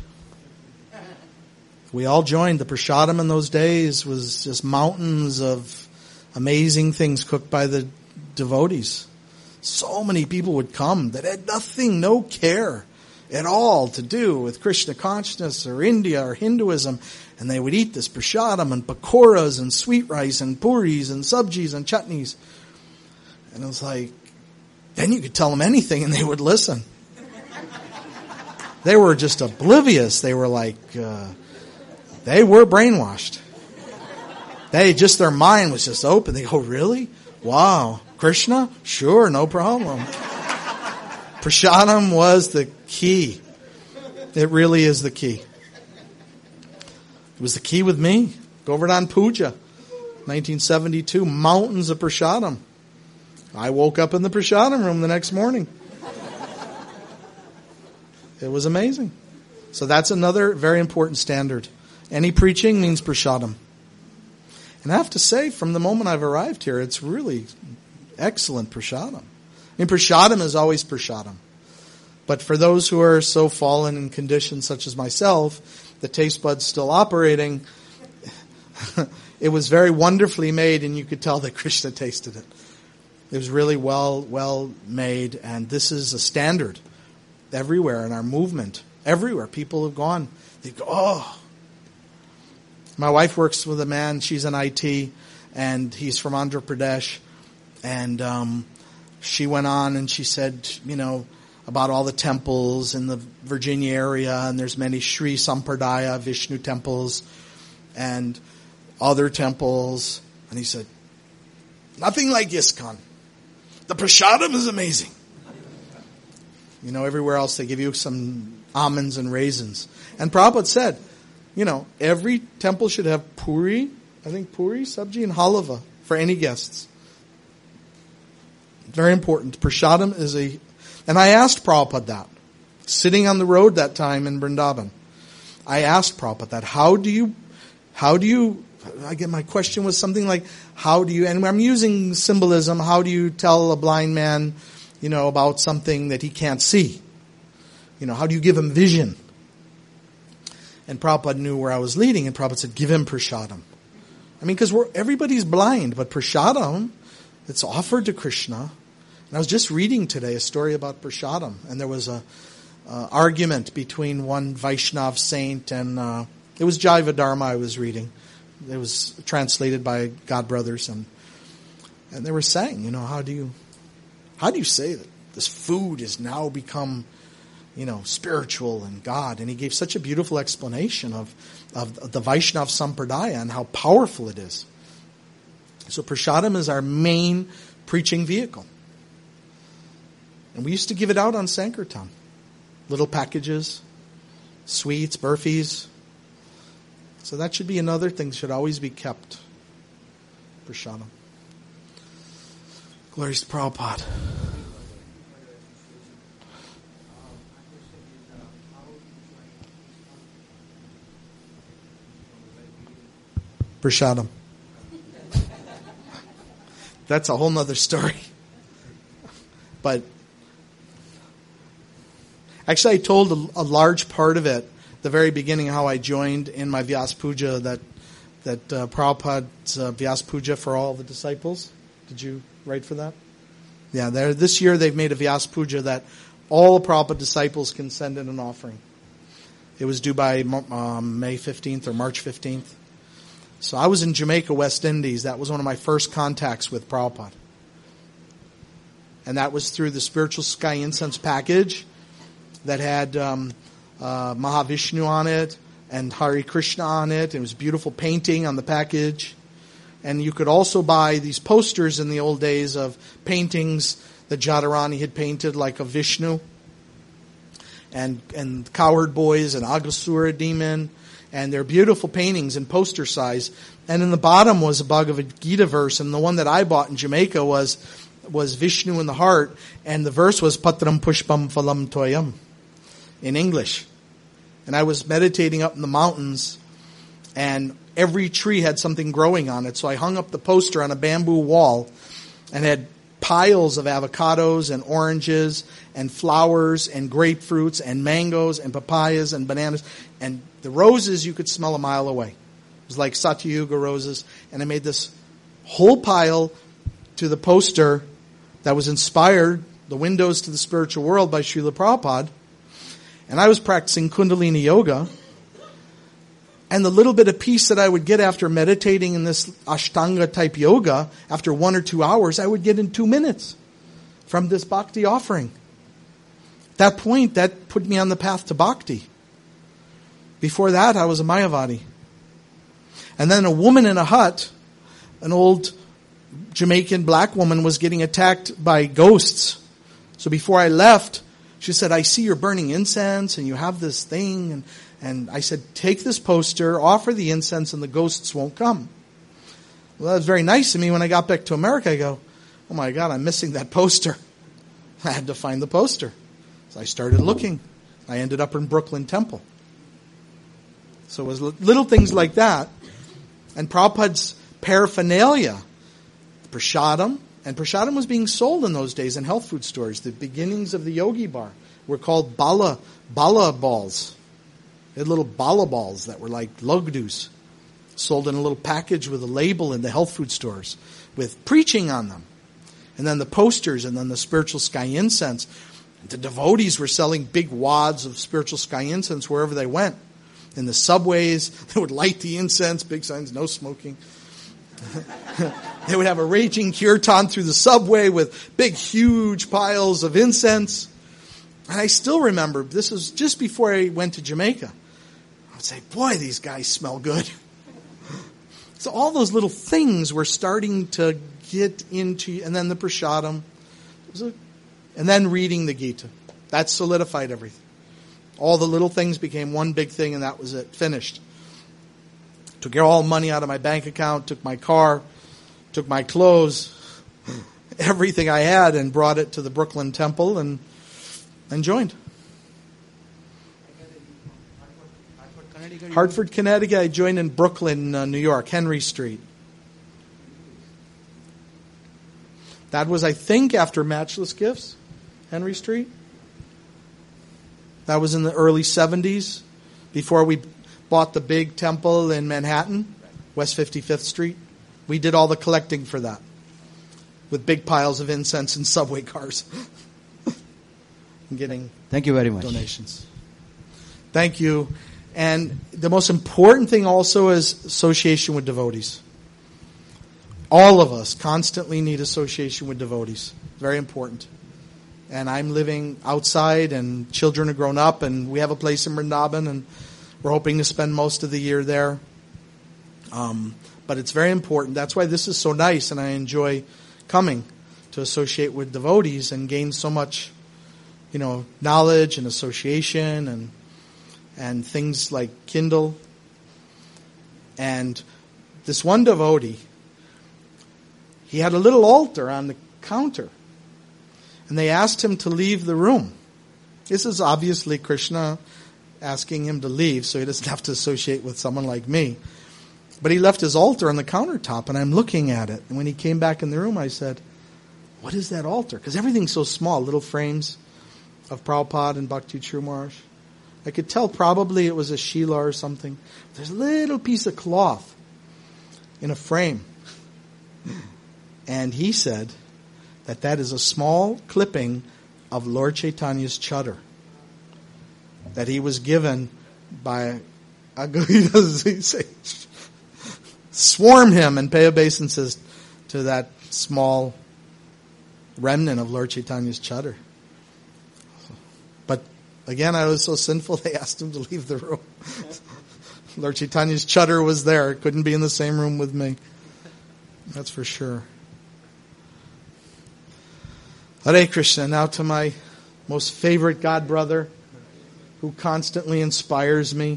We all joined. The prasadam in those days was just mountains of amazing things cooked by the devotees. So many people would come that had nothing, no care at all to do with Krishna consciousness or India or Hinduism. And they would eat this prasadam and pakoras and sweet rice and puris and sabjis and chutneys. And it was like, then you could tell them anything and they would listen. They were just oblivious. They were like, uh, they were brainwashed. They just, their mind was just open. They go, really? Wow. Krishna? Sure, no problem. Prasadam was the key. It really is the key. It was the key with me. Govardhan Puja, nineteen seventy-two, mountains of prasadam. I woke up in the prasadam room the next morning. It was amazing. So that's another very important standard. Any preaching means prasadam. And I have to say, from the moment I've arrived here, it's really excellent prasadam. I mean, prasadam is always prasadam. But for those who are so fallen in conditions such as myself, the taste bud's still operating, it was very wonderfully made, and you could tell that Krishna tasted it. It was really well, well made, and this is a standard everywhere in our movement. Everywhere. People have gone, they go, oh. My wife works with a man, she's in I T, and he's from Andhra Pradesh, and um, she went on and she said, you know, about all the temples in the Virginia area, and there's many Sri Sampradaya Vishnu temples and other temples. And he said, nothing like ISKCON. The prasadam is amazing. You know, everywhere else they give you some almonds and raisins. And Prabhupada said, you know, every temple should have puri, I think puri, sabji, and halava for any guests. Very important. Prasadam is a... And I asked Prabhupada that, sitting on the road that time in Vrindavan. I asked Prabhupada that, how do you, how do you, I get my question was something like, how do you, and I'm using symbolism, how do you tell a blind man, you know, about something that he can't see? You know, how do you give him vision? And Prabhupada knew where I was leading, and Prabhupada said, give him prasadam. I mean, because we're everybody's blind, but prasadam, it's offered to Krishna. And I was just reading today a story about prasadam, and there was a uh, argument between one Vaishnav saint and uh, it was Jaiva Dharma I was reading. It was translated by God Brothers, and and they were saying, you know, how do you how do you say that this food has now become, you know, spiritual and God? And he gave such a beautiful explanation of of the Vaishnav Sampradaya and how powerful it is. So prasadam is our main preaching vehicle. And we used to give it out on Sankirtan. Little packages, sweets, burfis. So that should be another thing that should always be kept. Prasadam. Glories to Prabhupada. Prasadam. That's a whole nother story. But actually, I told a, a large part of it, the very beginning, how I joined in my Vyas Puja, that that uh, Prabhupada's uh, Vyas Puja for all the disciples. Did you write for that? Yeah, there. This year they've made a Vyas Puja that all the Prabhupada disciples can send in an offering. It was due by um, May fifteenth or March fifteenth. So I was in Jamaica, West Indies. That was one of my first contacts with Prabhupada. And that was through the Spiritual Sky Incense package that had um, uh, Mahavishnu on it and Hare Krishna on it. It was a beautiful painting on the package. And you could also buy these posters in the old days of paintings that Jadharani had painted, like of Vishnu and and Cowherd Boys and Aghasura Demon. And they're beautiful paintings in poster size. And in the bottom was a Bhagavad Gita verse. And the one that I bought in Jamaica was was Vishnu in the heart. And the verse was Patram Pushpam Phalam Toyam in English. And I was meditating up in the mountains, and every tree had something growing on it. So I hung up the poster on a bamboo wall and had piles of avocados and oranges and flowers and grapefruits and mangoes and papayas and bananas. And the roses you could smell a mile away. It was like Satyayuga roses. And I made this whole pile to the poster that was inspired, The Windows to the Spiritual World by Srila Prabhupada. And I was practicing Kundalini Yoga. And the little bit of peace that I would get after meditating in this Ashtanga type yoga, after one or two hours, I would get in two minutes from this bhakti offering. At that point, that put me on the path to bhakti. Before that, I was a Mayavadi. And then a woman in a hut, an old Jamaican black woman, was getting attacked by ghosts. So before I left, she said, I see you're burning incense and you have this thing. And, and I said, take this poster, offer the incense, and the ghosts won't come. Well, that was very nice of me. When I got back to America, I go, oh my God, I'm missing that poster. I had to find the poster. So I started looking. I ended up in Brooklyn Temple. So it was little things like that. And Prabhupada's paraphernalia, prasadam, and prasadam was being sold in those days in health food stores. The beginnings of the Yogi Bar were called bala, bala balls. They had little bala balls that were like logdus, sold in a little package with a label in the health food stores with preaching on them. And then the posters, and then the Spiritual Sky Incense. The devotees were selling big wads of Spiritual Sky Incense wherever they went. In the subways, they would light the incense, big signs, no smoking. They would have a raging kirtan through the subway with big, huge piles of incense. And I still remember, this was just before I went to Jamaica. I would say, boy, these guys smell good. So all those little things were starting to get into, and then the Prasadam, and then reading the Gita. That solidified everything. All the little things became one big thing, and that was it. Finished. Took all money out of my bank account, took my car, took my clothes, everything I had, and brought it to the Brooklyn Temple and, and joined. Hartford, Connecticut. I joined in Brooklyn, uh, New York, Henry Street. That was, I think, after Matchless Gifts, Henry Street. That was in the early seventies, before we bought the big temple in Manhattan, West fifty-fifth Street. We did all the collecting for that, with big piles of incense and subway cars. And getting Thank you very much. donations. Thank you. And the most important thing also is association with devotees. All of us constantly need association with devotees. Very important. And I'm living outside, and children are grown up, and we have a place in Vrindavan, and we're hoping to spend most of the year there. Um, but it's very important. That's why this is so nice, and I enjoy coming to associate with devotees and gain so much, you know, knowledge and association and and things like Kindle. And this one devotee, he had a little altar on the counter. And they asked him to leave the room. This is obviously Krishna asking him to leave so he doesn't have to associate with someone like me. But he left his altar on the countertop, and I'm looking at it. And when he came back in the room, I said, what is that altar? Because everything's so small, little frames of Prabhupada and Bhakti True Maharaj. I could tell probably it was a Sheela or something. There's a little piece of cloth in a frame. And he said that that is a small clipping of Lord Chaitanya's chadar that he was given by, he doesn't say, swarm him and pay obeisances to that small remnant of Lord Chaitanya's chadar. But again, I was so sinful, they asked him to leave the room. Lord Chaitanya's chadar was there. It couldn't be in the same room with me. That's for sure. Hare Krishna. Now to my most favorite God brother, who constantly inspires me.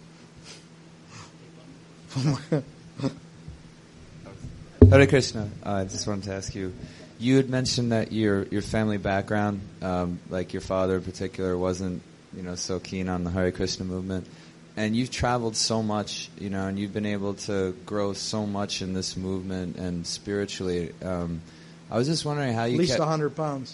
Hare Krishna. Uh, I just wanted to ask you, you had mentioned that your your family background, um, like your father in particular, wasn't, you know, so keen on the Hare Krishna movement. And you've traveled so much, you know, and you've been able to grow so much in this movement and spiritually. Um, I was just wondering how you At least kept... one hundred pounds.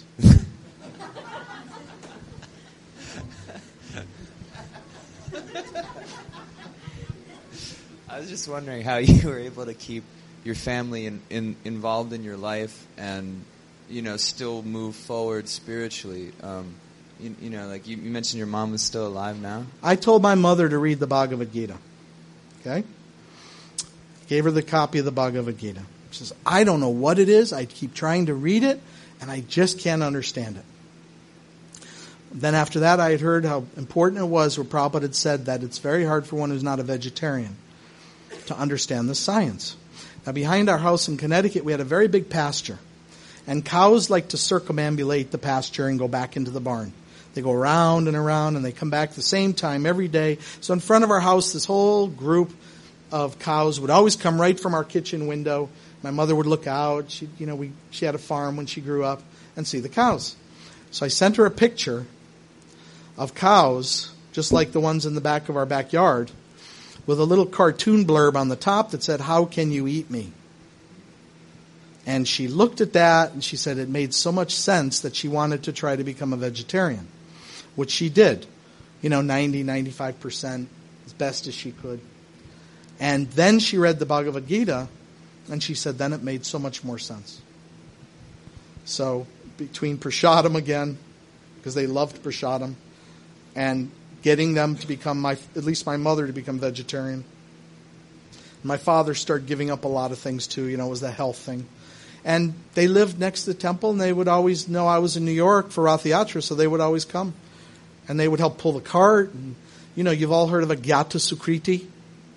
I was just wondering how you were able to keep your family in, in, involved in your life and, you know, still move forward spiritually. Um, you, you know, like you, you mentioned your mom was still alive now. I told my mother to read the Bhagavad Gita. Okay? Gave her the copy of the Bhagavad Gita. She says, I don't know what it is. I keep trying to read it, and I just can't understand it. Then after that, I had heard how important it was where Prabhupada had said that it's very hard for one who's not a vegetarian to understand the science. Now, behind our house in Connecticut, we had a very big pasture. And cows like to circumambulate the pasture and go back into the barn. They go around and around, and they come back the same time every day. So in front of our house, this whole group of cows would always come right from our kitchen window. My mother would look out. She, you know, we she had a farm when she grew up, and see the cows. So I sent her a picture of cows, just like the ones in the back of our backyard, with a little cartoon blurb on the top that said, "How can you eat me?" And she looked at that, and she said it made so much sense that she wanted to try to become a vegetarian, which she did. You know, ninety, ninety-five percent, as best as she could. And then she read the Bhagavad Gita, and she said then it made so much more sense. So between Prasadam again, because they loved Prasadam, and getting them to become, my at least my mother to become vegetarian. My father started giving up a lot of things too, you know, it was the health thing. And they lived next to the temple, and they would always know I was in New York for Rath Yatra, so they would always come. And they would help pull the cart. And, you know, you've all heard of a Gyatu Sukriti.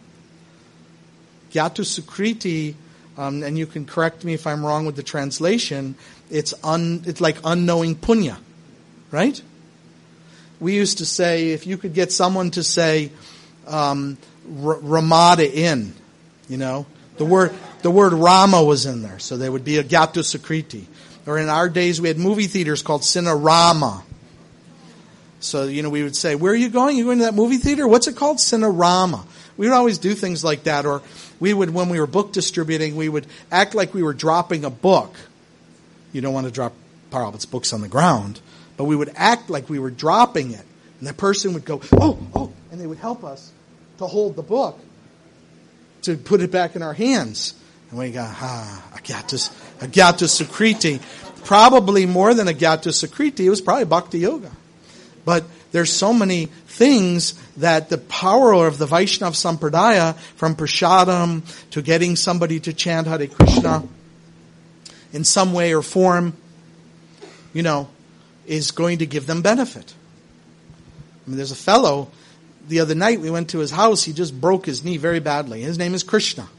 Gyatu Sukriti, um, and you can correct me if I'm wrong with the translation, it's un, it's like unknowing punya, right? We used to say, if you could get someone to say um, R- Ramada in, you know, the word the word Rama was in there, so there would be a Gyatu Sukriti. Or in our days, we had movie theaters called Cinerama. So, you know, we would say, where are you going? You going to that movie theater? What's it called? Cinerama. We would always do things like that. Or we would, when we were book distributing, we would act like we were dropping a book. You don't want to drop Prabhupada's books on the ground. But we would act like we were dropping it. And the person would go, oh, oh, and they would help us to hold the book, to put it back in our hands. And we go, ah, Agyata, Agyata Sukriti. Probably more than Agyata Sukriti. It was probably Bhakti Yoga. But there's so many things that the power of the Vaishnav Sampradaya, from Prasadam to getting somebody to chant Hare Krishna in some way or form, you know, is going to give them benefit. I mean, there's a fellow, the other night we went to his house, he just broke his knee very badly. His name is Krishna.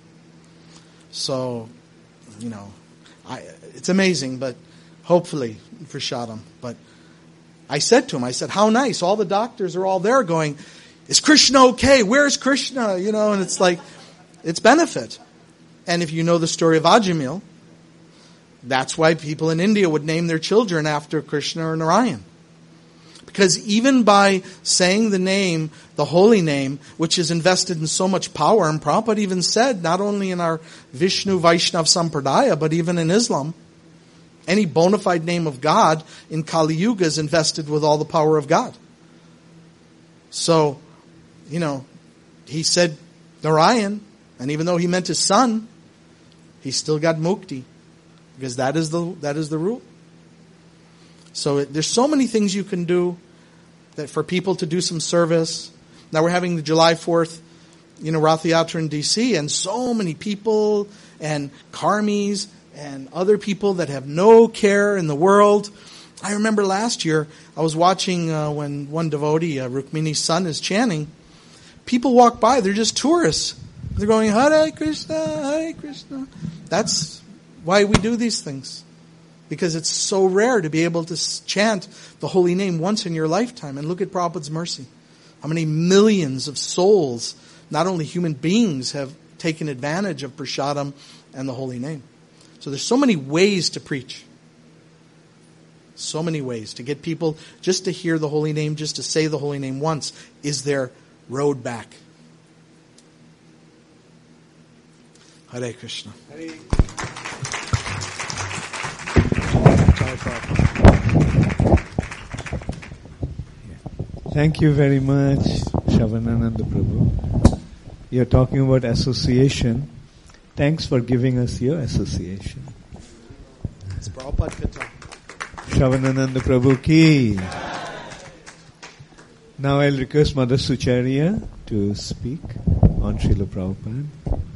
So, you know, I, it's amazing, but hopefully for Prasadam. But I said to him, I said, how nice. All the doctors are all there going, is Krishna okay? Where's Krishna? You know, and it's like, it's benefit. And if you know the story of Ajamil, that's why people in India would name their children after Krishna or Narayan. Because even by saying the name, the holy name, which is invested in so much power, and Prabhupada even said, not only in our Vishnu Vaishnav Sampradaya, but even in Islam, any bona fide name of God in Kali Yuga is invested with all the power of God. So, you know, he said Narayan, and even though he meant his son, he still got mukti, because that is the that is the rule. So it, there's so many things you can do that for people to do some service. Now we're having the July fourth, you know, Rath Yatra in D C, and so many people and karmis and other people that have no care in the world. I remember last year, I was watching uh, when one devotee, uh, Rukmini's son, is chanting. People walk by, they're just tourists. They're going, Hare Krishna, Hare Krishna. That's why we do these things. Because it's so rare to be able to chant the holy name once in your lifetime. And look at Prabhupada's mercy. How many millions of souls, not only human beings, have taken advantage of Prasadam and the holy name. So there's so many ways to preach. So many ways to get people just to hear the holy name, just to say the holy name once, is their road back. Hare Krishna. Hare. Thank you very much, Shravanananda Prabhu. You're talking about association. Thanks for giving us your association. It's Prabhupada Katha. Shravanananda Prabhu ki. Now I'll request Mother Sucharya to speak on Srila Prabhupada.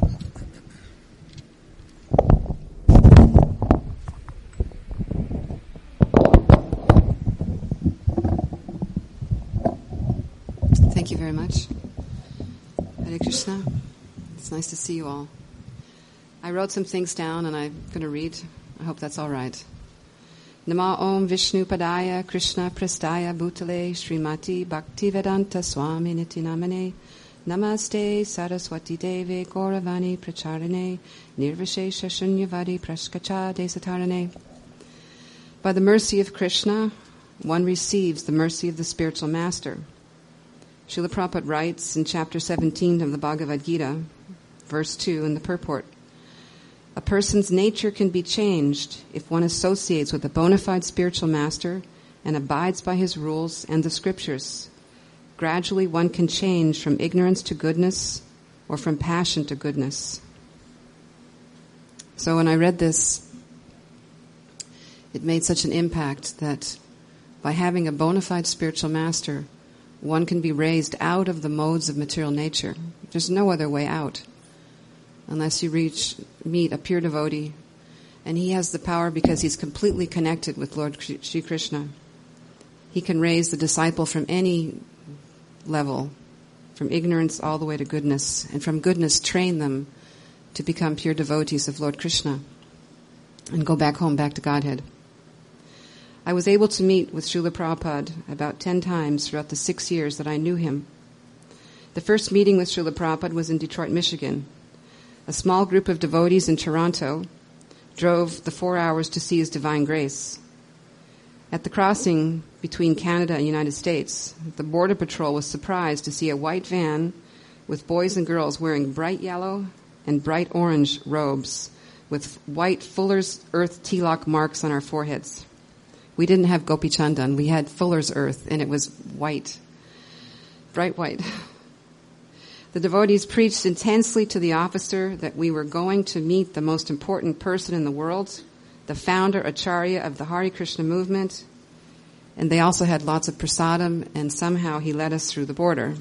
Thank you very much. Hare Krishna. It's nice to see you all. I wrote some things down and I'm going to read. I hope that's all right. Nama Om Vishnu Padaya Krishna Prastaya Bhutale Srimati Bhaktivedanta Swami Niti Namane Namaste Saraswati Deve Gauravani Pracharane Nirvishesha Shunyavadi Prashkacha Desatarane. By the mercy of Krishna, one receives the mercy of the spiritual master. Srila Prabhupada writes in chapter seventeen of the Bhagavad Gita, verse two in the purport, a person's nature can be changed if one associates with a bona fide spiritual master and abides by his rules and the scriptures. Gradually one can change from ignorance to goodness or from passion to goodness. So when I read this, it made such an impact that by having a bona fide spiritual master, one can be raised out of the modes of material nature. There's no other way out unless you reach, meet a pure devotee And he has the power because he's completely connected with Lord Sri Krishna. He can raise the disciple from any level, from ignorance all the way to goodness, and from goodness train them to become pure devotees of Lord Krishna and go back home, back to Godhead. I was able to meet with Srila Prabhupada about ten times throughout the six years that I knew him. The first meeting with Srila Prabhupada was in Detroit, Michigan. A small group of devotees in Toronto drove the four hours to see His Divine Grace. At the crossing between Canada and the United States, the Border Patrol was surprised to see a white van with boys and girls wearing bright yellow and bright orange robes with white Fuller's Earth tilak marks on our foreheads. We didn't have Gopi Chandan. We had Fuller's Earth, and it was white, bright white. The devotees preached intensely to the officer that we were going to meet the most important person in the world, the founder, Acharya of the Hare Krishna movement, and they also had lots of prasadam, and somehow he led us through the border.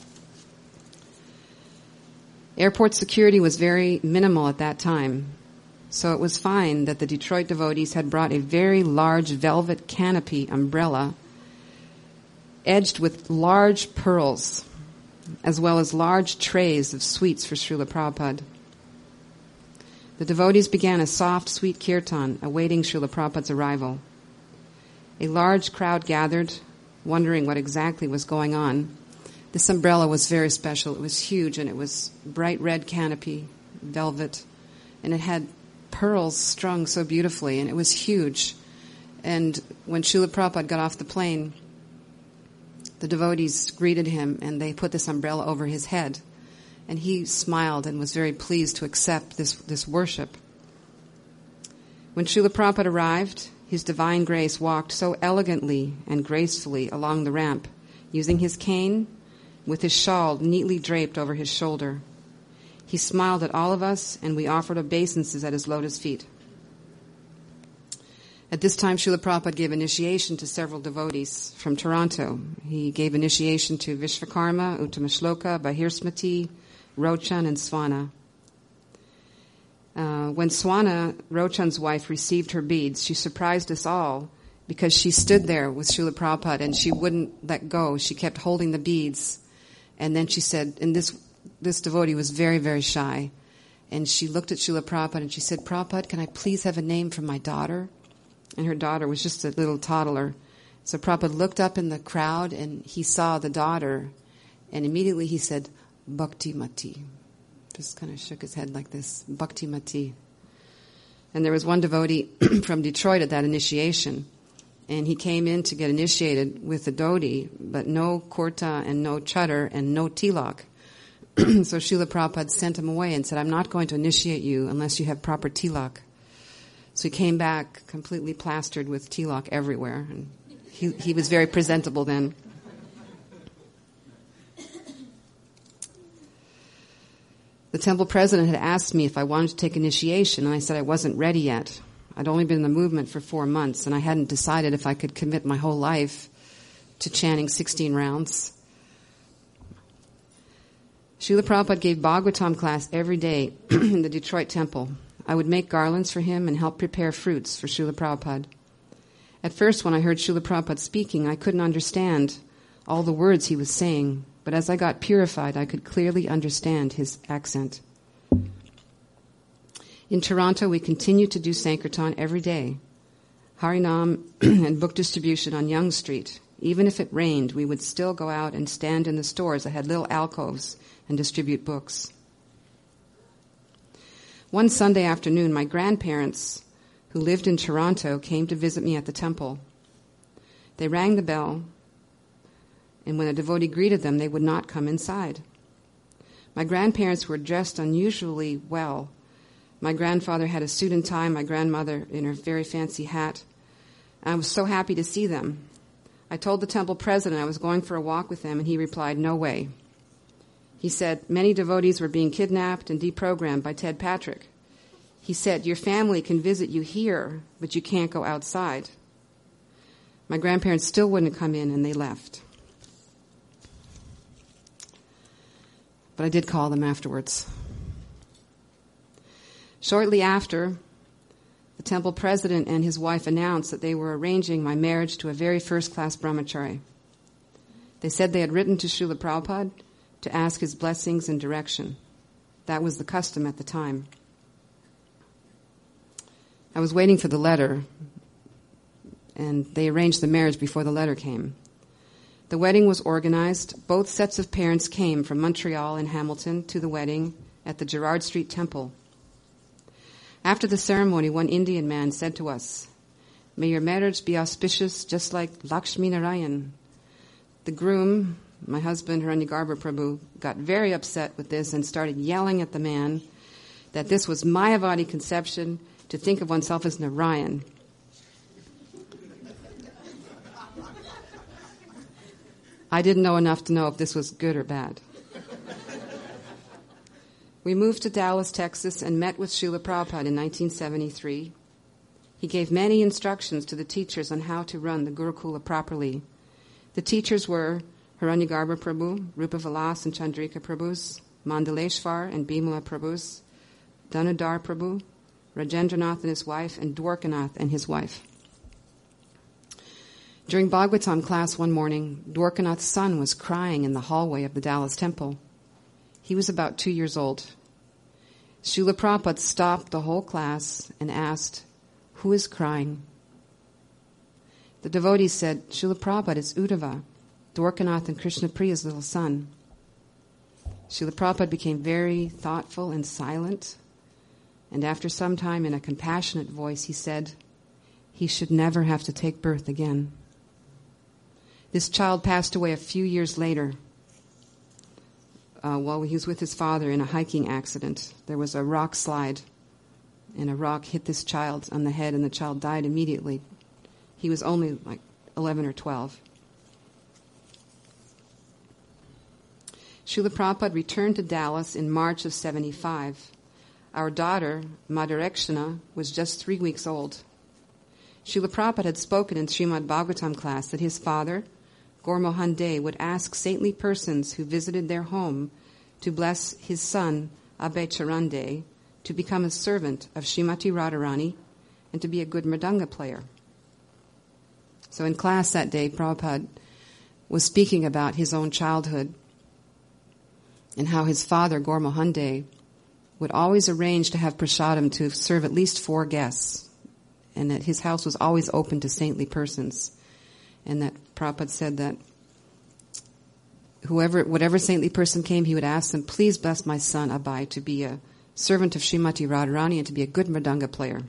Airport security was very minimal at that time, so it was fine that the Detroit devotees had brought a very large velvet canopy umbrella edged with large pearls, as well as large trays of sweets for Srila Prabhupada. The devotees began a soft, sweet kirtan, awaiting Srila Prabhupada's arrival. A large crowd gathered, wondering what exactly was going on. This umbrella was very special. It was huge, and it was bright red canopy, velvet, and it had pearls strung so beautifully, and it was huge. And when Srila Prabhupada got off the plane, the devotees greeted him, and they put this umbrella over his head. And he smiled and was very pleased to accept this, this worship. When Srila Prabhupada arrived, His Divine Grace walked so elegantly and gracefully along the ramp, using his cane with his shawl neatly draped over his shoulder. He smiled at all of us, and we offered obeisances at his lotus feet. At this time, Srila Prabhupada gave initiation to several devotees from Toronto. He gave initiation to Vishvakarma, Uttamashloka, Bahirsmati, Rochan, and Swana. Uh, when Swana, Rochan's wife, received her beads, she surprised us all because she stood there with Srila Prabhupada and she wouldn't let go. She kept holding the beads. And then she said, and this this devotee was very, very shy. And she looked at Srila Prabhupada and she said, Prabhupada, can I please have a name for my daughter? And her daughter was just a little toddler. So Prabhupada looked up in the crowd and he saw the daughter. And immediately he said, Bhakti Mati. Just kind of shook his head like this, Bhakti Mati. And there was one devotee from Detroit at that initiation. And he came in to get initiated with the dhoti, but no kurta and no chadar and no tilak. So Srila Prabhupada sent him away and said, I'm not going to initiate you unless you have proper tilak. So he came back completely plastered with tilak everywhere. And he, he was very presentable then. The temple president had asked me if I wanted to take initiation, and I said I wasn't ready yet. I'd only been in the movement for four months, and I hadn't decided if I could commit my whole life to chanting sixteen rounds. Srila Prabhupada gave Bhagavatam class every day in the Detroit temple. I would make garlands for him and help prepare fruits for Srila Prabhupada. At first, when I heard Srila Prabhupada speaking, I couldn't understand all the words he was saying, but as I got purified, I could clearly understand his accent. In Toronto, we continued to do Sankirtan every day, Harinam and book distribution on Yonge Street. Even if it rained, we would still go out and stand in the stores that had little alcoves and distribute books. One Sunday afternoon, my grandparents, who lived in Toronto, came to visit me at the temple. They rang the bell, and when a devotee greeted them, they would not come inside. My grandparents were dressed unusually well. My grandfather had a suit and tie, my grandmother in her very fancy hat. I was so happy to see them. I told the temple president I was going for a walk with them, and he replied, no way. He said, many devotees were being kidnapped and deprogrammed by Ted Patrick. He said, your family can visit you here, but you can't go outside. My grandparents still wouldn't come in, and they left. But I did call them afterwards. Shortly after, the temple president and his wife announced that they were arranging my marriage to a very first-class brahmachari. They said they had written to Srila Prabhupada to ask his blessings and direction. That was the custom at the time. I was waiting for the letter, and they arranged the marriage before the letter came. The wedding was organized. Both sets of parents came from Montreal and Hamilton to the wedding at the Gerrard Street Temple. After the ceremony, one Indian man said to us, "May your marriage be auspicious just like Lakshmi Narayan." The groom, my husband, Hiranyagarbha Prabhu, got very upset with this and started yelling at the man that this was Mayavadi conception to think of oneself as Narayan. I didn't know enough to know if this was good or bad. We moved to Dallas, Texas, and met with Srila Prabhupada in nineteen seventy-three. He gave many instructions to the teachers on how to run the Gurukula properly. The teachers were Hiranyagarbha Prabhu, Rupa Vilas and Chandrika Prabhus, Mandaleshwar and Bimala Prabhus, Danudar Prabhu, Rajendranath and his wife, and Dwarkanath and his wife. During Bhagavatam class one morning, Dwarkanath's son was crying in the hallway of the Dallas temple. He was about two years old. Srila Prabhupada stopped the whole class and asked, "Who is crying?" The devotees said, "Srila Prabhupada, it's Uddhava, Dwarkanath and Krishna Priya's little son." Srila Prabhupada became very thoughtful and silent, and after some time in a compassionate voice he said, "He should never have to take birth again." This child passed away a few years later uh, while he was with his father in a hiking accident. There was a rock slide, and a rock hit this child on the head, and the child died immediately. He was only like eleven or twelve. Srila Prabhupada returned to Dallas in March of seventy-five. Our daughter, Madhurekshana, was just three weeks old. Srila Prabhupada had spoken in Srimad Bhagavatam class that his father, Gaur Mohan De, would ask saintly persons who visited their home to bless his son, Abhay Charan De, to become a servant of Srimati Radharani and to be a good mridanga player. So in class that day, Prabhupada was speaking about his own childhood and how his father, Gaur Mohan De, would always arrange to have prasadam to serve at least four guests, and that his house was always open to saintly persons. And that Prabhupada said that whoever, whatever saintly person came, he would ask them, "Please bless my son Abhay to be a servant of Srimati Radharani and to be a good mridanga player."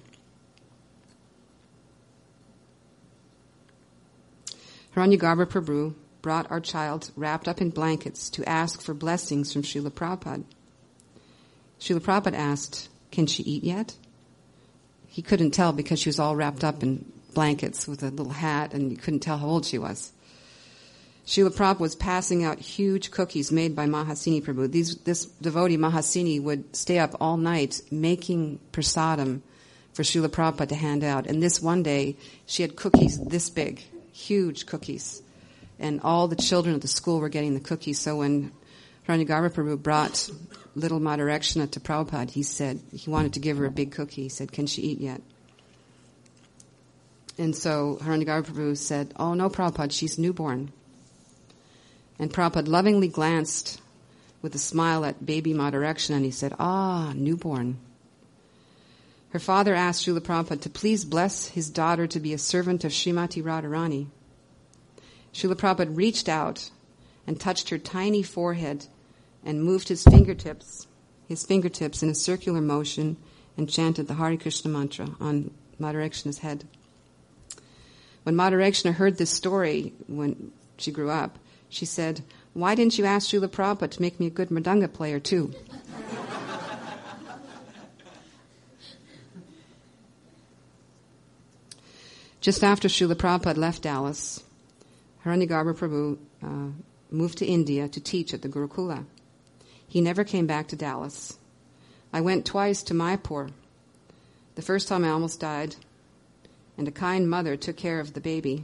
Hiranyagarbha Prabhu brought our child wrapped up in blankets to ask for blessings from Srila Prabhupada. Srila Prabhupada asked, "Can she eat yet?" He couldn't tell because she was all wrapped up in blankets with a little hat, and you couldn't tell how old she was. Srila Prabhupada was passing out huge cookies made by Mahasini Prabhu. These, this devotee, Mahasini, would stay up all night making prasadam for Srila Prabhupada to hand out. And this one day, she had cookies this big, huge cookies. And all the children at the school were getting the cookies. So when Hiranyagarbha Prabhu brought little Madhurekshana to Prabhupada, he said, he wanted to give her a big cookie. He said, "Can she eat yet?" And so Hiranyagarbha Prabhu said, "Oh no, Prabhupada, she's newborn." And Prabhupada lovingly glanced with a smile at baby Madhurekshana, and he said, "Ah, newborn." Her father asked Srila Prabhupada to please bless his daughter to be a servant of Srimati Radharani. Srila Prabhupada reached out and touched her tiny forehead and moved his fingertips, his fingertips in a circular motion and chanted the Hare Krishna mantra on Madhurekshana's head. When Madhurekshana heard this story when she grew up, she said, "Why didn't you ask Srila Prabhupada to make me a good mridanga player too?" Just after Srila Prabhupada left Dallas, Hiranyagarbha Prabhu uh, moved to India to teach at the Gurukula. He never came back to Dallas. I went twice to Mayapur. The first time I almost died, and a kind mother took care of the baby.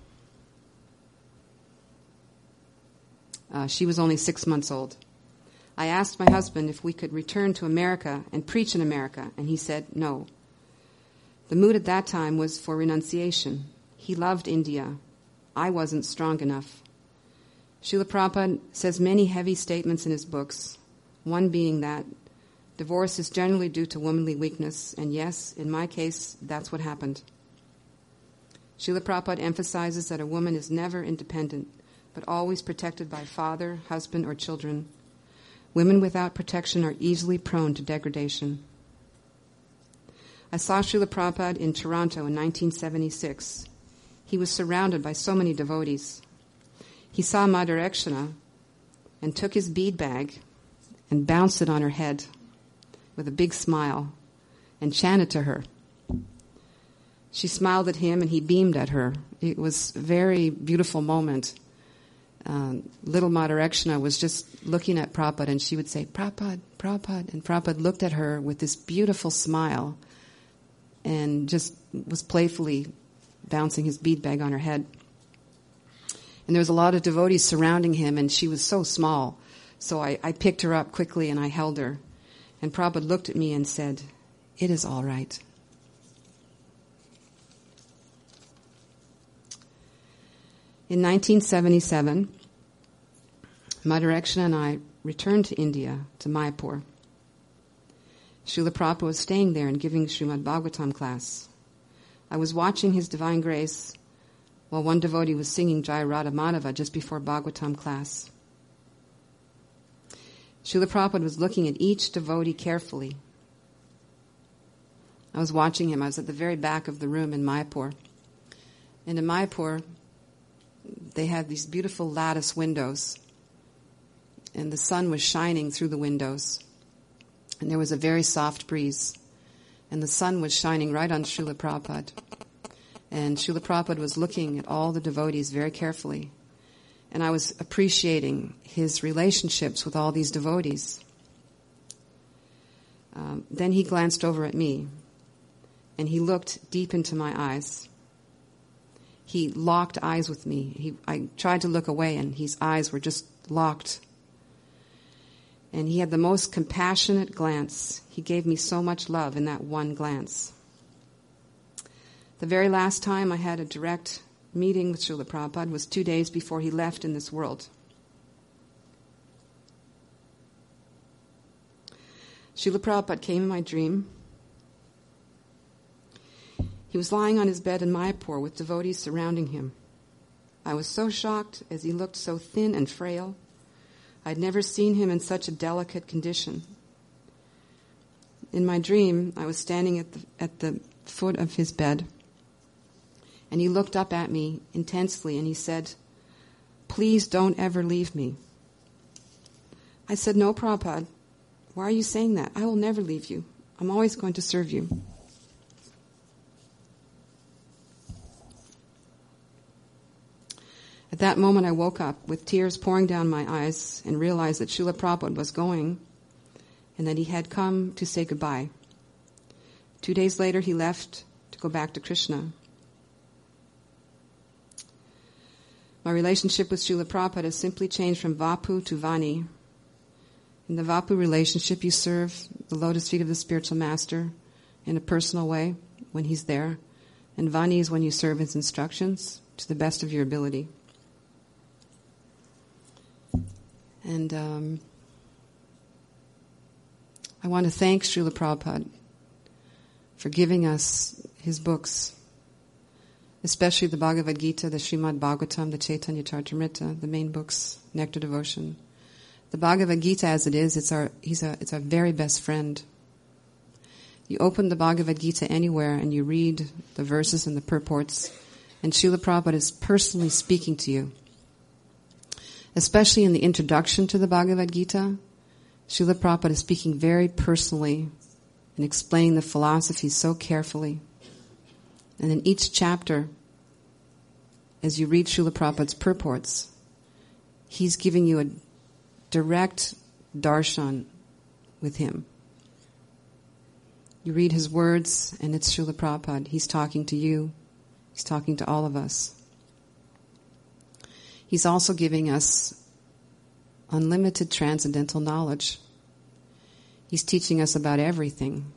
Uh, she was only six months old. I asked my husband if we could return to America and preach in America, and he said no. The mood at that time was for renunciation. He loved India. I wasn't strong enough. Srila Prabhupada says many heavy statements in his books, one being that divorce is generally due to womanly weakness, and yes, in my case, that's what happened. Srila Prabhupada emphasizes that a woman is never independent, but always protected by father, husband, or children. Women without protection are easily prone to degradation. I saw Srila Prabhupada in Toronto in nineteen seventy-six. He was surrounded by so many devotees. He saw Mother Ekshana and took his bead bag and bounced it on her head with a big smile and chanted to her. She smiled at him and he beamed at her. It was a very beautiful moment. Um, little Mother Ekshana was just looking at Prabhupada and she would say, Prabhupada, Prabhupada. And Prabhupada looked at her with this beautiful smile and just was playfully bouncing his bead bag on her head. And there was a lot of devotees surrounding him and she was so small. So I, I picked her up quickly and I held her. And Prabhupada looked at me and said, it is all right. In nineteen seventy-seven, Mother Ekshana and I returned to India, to Mayapur. Srila Prabhupada was staying there and giving Srimad Bhagavatam class. I was watching His Divine Grace while one devotee was singing Jai Radha Madhava just before Bhagavatam class. Srila Prabhupada was looking at each devotee carefully. I was watching him. I was at the very back of the room in Mayapur. And in Mayapur, they had these beautiful lattice windows. And the sun was shining through the windows. And there was a very soft breeze. And the sun was shining right on Srila Prabhupada. And Srila Prabhupada was looking at all the devotees very carefully. And I was appreciating his relationships with all these devotees. Um, then he glanced over at me. And he looked deep into my eyes. He locked eyes with me. He, I tried to look away, and his eyes were just locked. And he had the most compassionate glance. He gave me so much love in that one glance. The very last time I had a direct meeting with Srila Prabhupada was two days before he left in this world. Srila Prabhupada came in my dream. He was lying on his bed in Mayapur with devotees surrounding him. I was so shocked as he looked so thin and frail. I'd never seen him in such a delicate condition. In my dream, I was standing at the, at the foot of his bed, and he looked up at me intensely and he said, "Please don't ever leave me." I said, "No, Prabhupada. Why are you saying that? I will never leave you. I'm always going to serve you." At that moment, I woke up with tears pouring down my eyes and realized that Srila Prabhupada was going and that he had come to say goodbye. Two days later, he left to go back to Krishna. My relationship with Srila Prabhupada has simply changed from Vapu to Vani. In the Vapu relationship, you serve the lotus feet of the spiritual master in a personal way when he's there. And Vani is when you serve his instructions to the best of your ability. And um, I want to thank Srila Prabhupada for giving us his books, especially the Bhagavad Gita, the Srimad Bhagavatam, the Chaitanya Charitamrita, the main books, Nectar Devotion. The Bhagavad Gita, as it is, it's our he's a it's our very best friend. You open the Bhagavad Gita anywhere and you read the verses and the purports, and Srila Prabhupada is personally speaking to you. Especially in the introduction to the Bhagavad Gita, Srila Prabhupada is speaking very personally and explaining the philosophy so carefully. And in each chapter, as you read Srila Prabhupada's purports, he's giving you a direct darshan with him. You read his words, and it's Srila Prabhupada. He's talking to you. He's talking to all of us. He's also giving us unlimited transcendental knowledge. He's teaching us about everything.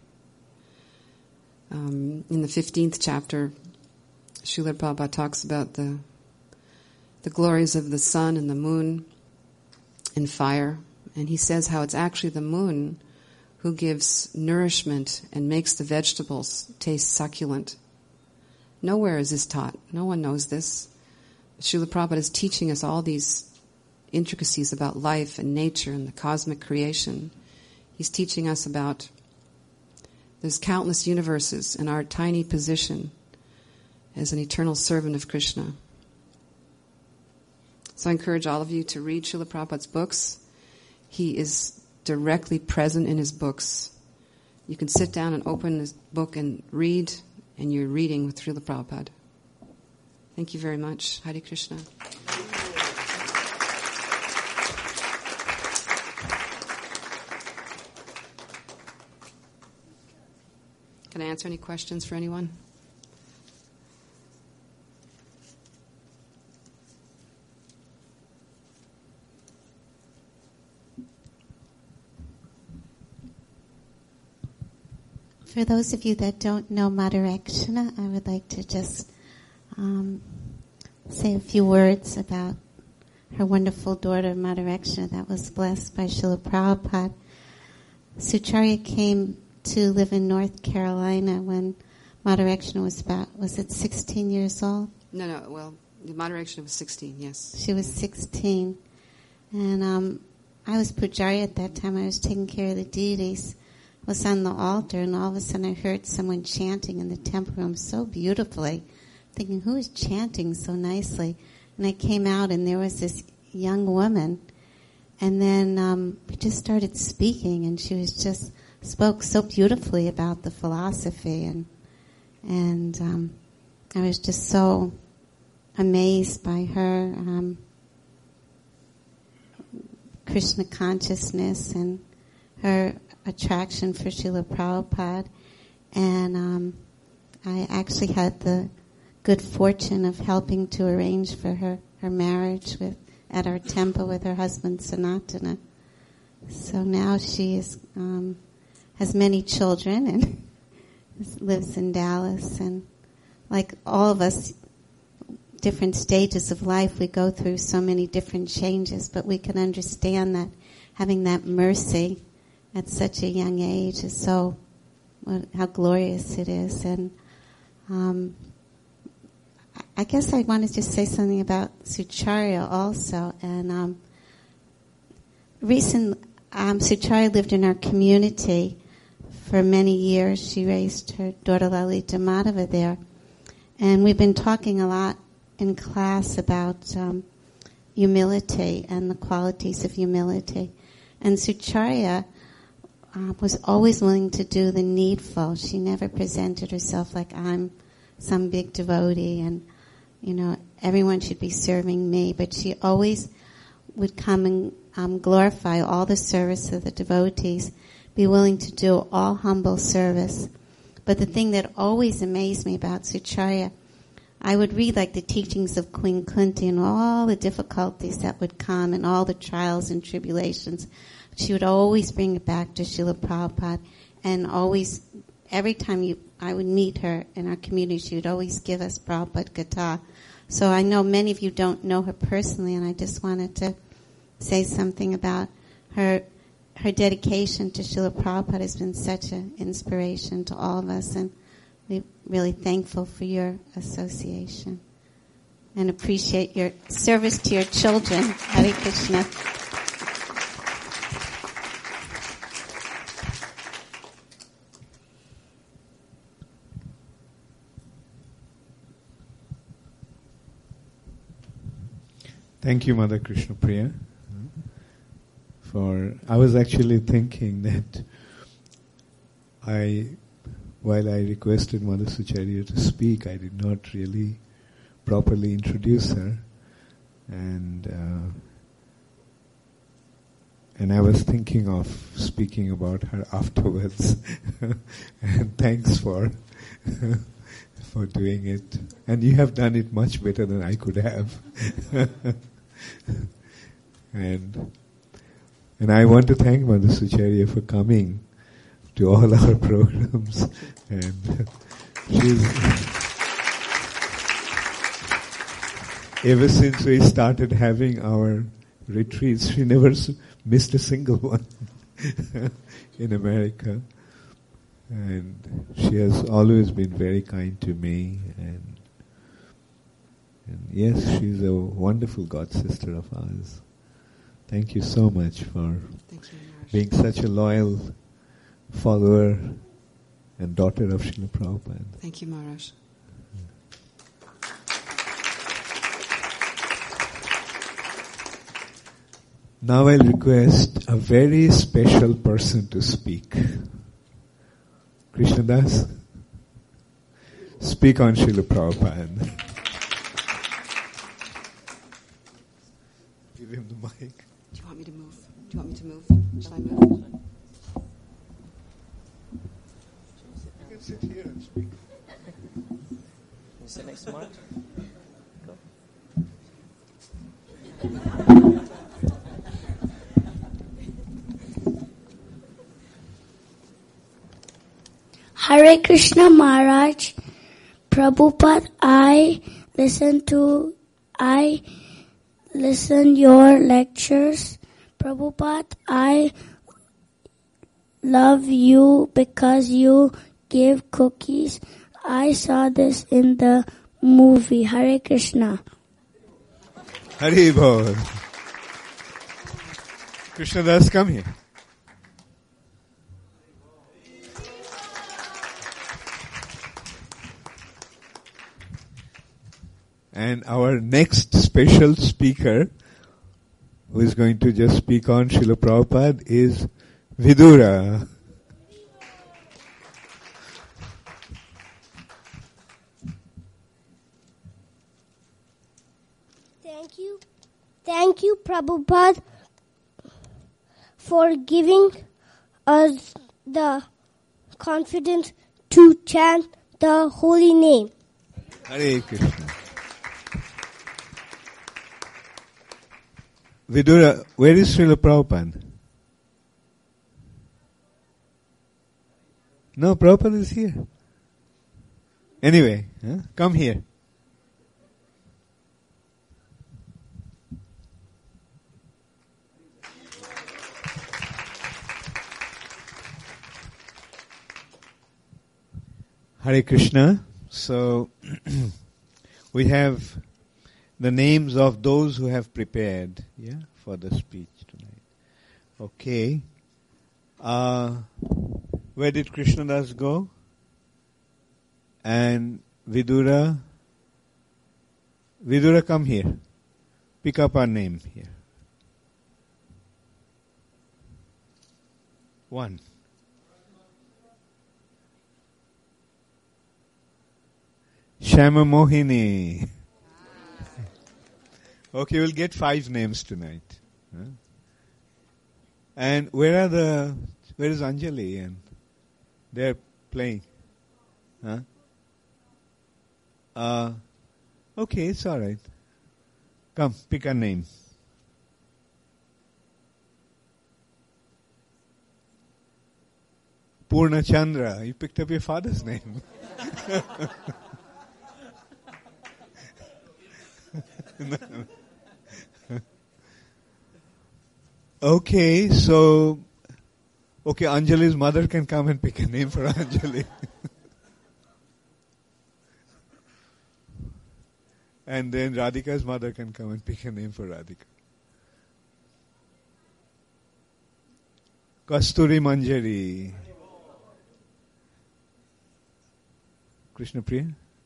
Um, in the fifteenth chapter, Srila Prabhupada talks about the the glories of the sun and the moon and fire. And he says how it's actually the moon who gives nourishment and makes the vegetables taste succulent. Nowhere is this taught. No one knows this. Srila Prabhupada is teaching us all these intricacies about life and nature and the cosmic creation. He's teaching us about there's countless universes and our tiny position as an eternal servant of Krishna. So I encourage all of you to read Srila Prabhupada's books. He is directly present in his books. You can sit down and open his book and read, and you're reading with Srila Prabhupada. Thank you very much. Hare Krishna. Can I answer any questions for anyone? For those of you that don't know Madhurakshana, I would like to just um, say a few words about her wonderful daughter, Madhurakshana, that was blessed by Srila Prabhupada. Sucharya came to live in North Carolina when Madhurakshana was about, was it sixteen years old? No, no, well, the Madhurakshana was sixteen, yes. She was sixteen. And um, I was Pujari at that time. I was taking care of the deities. I was on the altar, and all of a sudden I heard someone chanting in the temple room so beautifully, thinking, who is chanting so nicely? And I came out, and there was this young woman, and then um, we just started speaking, and she was just spoke so beautifully about the philosophy, and and um, I was just so amazed by her um, Krishna consciousness and her attraction for Srila Prabhupada. And um, I actually had the good fortune of helping to arrange for her, her marriage with at our temple with her husband Sanatana. So now she is, um, has many children and lives in Dallas. And like all of us, different stages of life, we go through so many different changes, but we can understand that having that mercy at such a young age is so, well, how glorious it is. And um, I guess I want to just say something about Sucharya also. And um, recent, um, Sucharya lived in our community for many years. She raised her daughter Lalita Madhava there. And we've been talking a lot in class about um, humility and the qualities of humility. And Sucharya uh, was always willing to do the needful. She never presented herself like I'm some big devotee and, you know, everyone should be serving me. But she always would come and um, glorify all the service of the devotees, be willing to do all humble service. But the thing that always amazed me about Sucharya, I would read like the teachings of Queen Kunti and all the difficulties that would come and all the trials and tribulations. She would always bring it back to Srila Prabhupada, and always, every time you, I would meet her in our community, she would always give us Prabhupada Katha. So I know many of you don't know her personally, and I just wanted to say something about her. Her dedication to Srila Prabhupada has been such an inspiration to all of us, and we're really thankful for your association and appreciate your service to your children. Hare Krishna. Thank you, Mother Krishna Priya. For I was actually thinking that I, while I requested Mother Sucharya to speak, I did not really properly introduce her, and uh, and I was thinking of speaking about her afterwards. And thanks for for doing it, and you have done it much better than I could have. And And I want to thank Mother Sucharya for coming to all our programs. And she's, ever since we started having our retreats, she never s- missed a single one in America. And she has always been very kind to me. And, and yes, she's a wonderful God sister of ours. Thank you so much for Thank you, Maharaj. being such a loyal follower and daughter of Srila Prabhupada. Thank you, Maharaj. Now I'll request a very special person to speak. Krishnadas, speak on Srila Prabhupada. Give him the mic. Do you want me to move? Do you want me to move? Shall I move? You can sit here and speak. Can you sit next to Mark? Go. Hare Krishna Maharaj, Prabhupada, I listen to, I listen your lectures. Prabhupada, I love you because you give cookies. I saw this in the movie. Hare Krishna. Hari Bol. Krishnadas, come here. And our next special speaker, who is going to just speak on Srila Prabhupada, is Vidura. Thank you. Thank you, Prabhupada, for giving us the confidence to chant the holy name. Hare Krishna. Vidura, where is Srila Prabhupada? No, Prabhupada is here. Anyway, huh? Come here. Hare Krishna. So, we have the names of those who have prepared, yeah, for the speech tonight. Okay. Uh, where did Krishnadas go? And Vidura? Vidura, come here. Pick up our name here. One. Shama Mohini. Okay, we'll get five names tonight. Huh? And where are the, where is Anjali? And they're playing. Huh? Uh, okay, it's alright. Come, pick a name. Purna Chandra. You picked up your father's name. Okay, so, okay, Anjali's mother can come and pick a name for Anjali. And then Radhika's mother can come and pick a name for Radhika. Kasturi Manjari. Krishna Priya.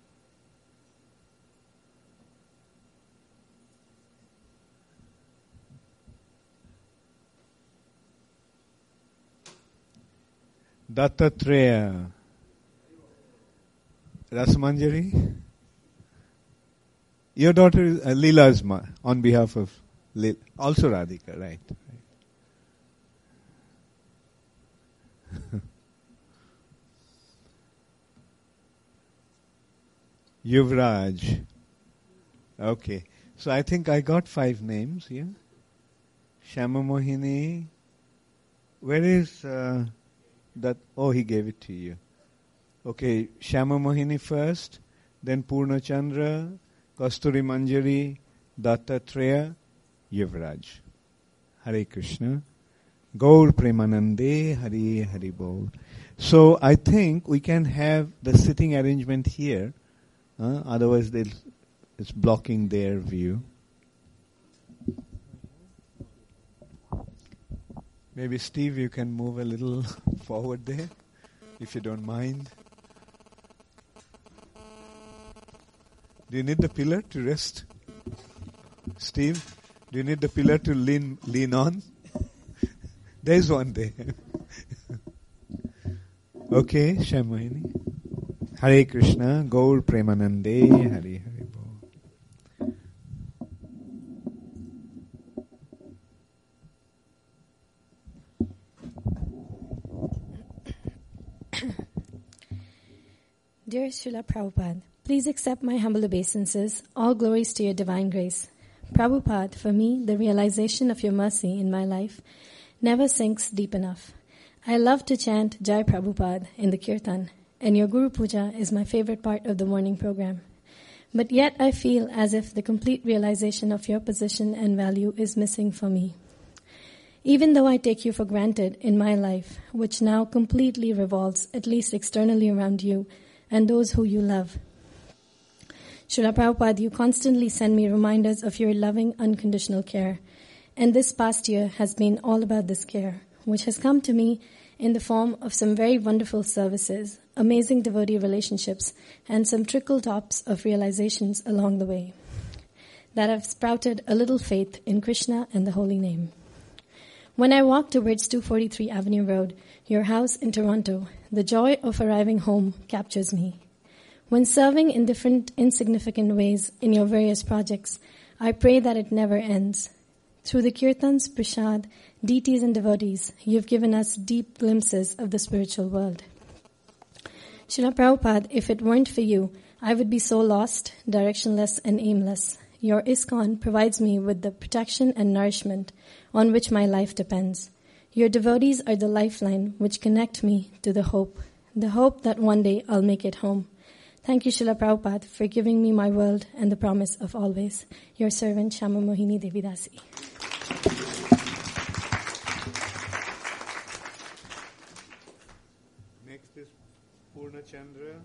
Dattatreya. Rasamanjari. Your daughter is uh, Leela's ma, on behalf of Leela. Also Radhika, right? right. Yuvraj. Okay. So I think I got five names, yeah? Shama Mohini, where is uh, that? Oh, he gave it to you. Okay, Shyama Mohini first, then Purna Chandra, Kasturi Manjari, Dattatreya, Yuvraj. Hare Krishna. Gaur Premanande, Hari Hari Bol. So I think we can have the sitting arrangement here. Uh, otherwise, they'll, it's blocking their view. Maybe Steve, you can move a little forward there, if you don't mind. Do you need the pillar to rest? Steve, do you need the pillar to lean lean on? There's one there. Okay, Shyamahini. Hare Krishna, Gaur Premanande, Hari Hari Bol. Dear Srila Prabhupada, please accept my humble obeisances. All glories to your divine grace. Prabhupada, for me, the realization of your mercy in my life never sinks deep enough. I love to chant Jai Prabhupada in the Kirtan, and your Guru Puja is my favorite part of the morning program. But yet I feel as if the complete realization of your position and value is missing for me. Even though I take you for granted in my life, which now completely revolves, at least externally, around you and those who you love. Srila Prabhupada, you constantly send me reminders of your loving, unconditional care. And this past year has been all about this care, which has come to me in the form of some very wonderful services, amazing devotee relationships, and some trickle tops of realizations along the way that have sprouted a little faith in Krishna and the holy name. When I walk towards two forty-three Avenue Road, your house in Toronto, the joy of arriving home captures me. When serving in different insignificant ways in your various projects, I pray that it never ends. Through the kirtans, prasad, deities and devotees, you've given us deep glimpses of the spiritual world. Srila Prabhupada, if it weren't for you, I would be so lost, directionless and aimless. Your ISKCON provides me with the protection and nourishment on which my life depends. Your devotees are the lifeline which connect me to the hope, the hope that one day I'll make it home. Thank you, Srila Prabhupada, for giving me my world and the promise of always. Your servant, Shyama Mohini Devidasi. Next is Purna Chandra.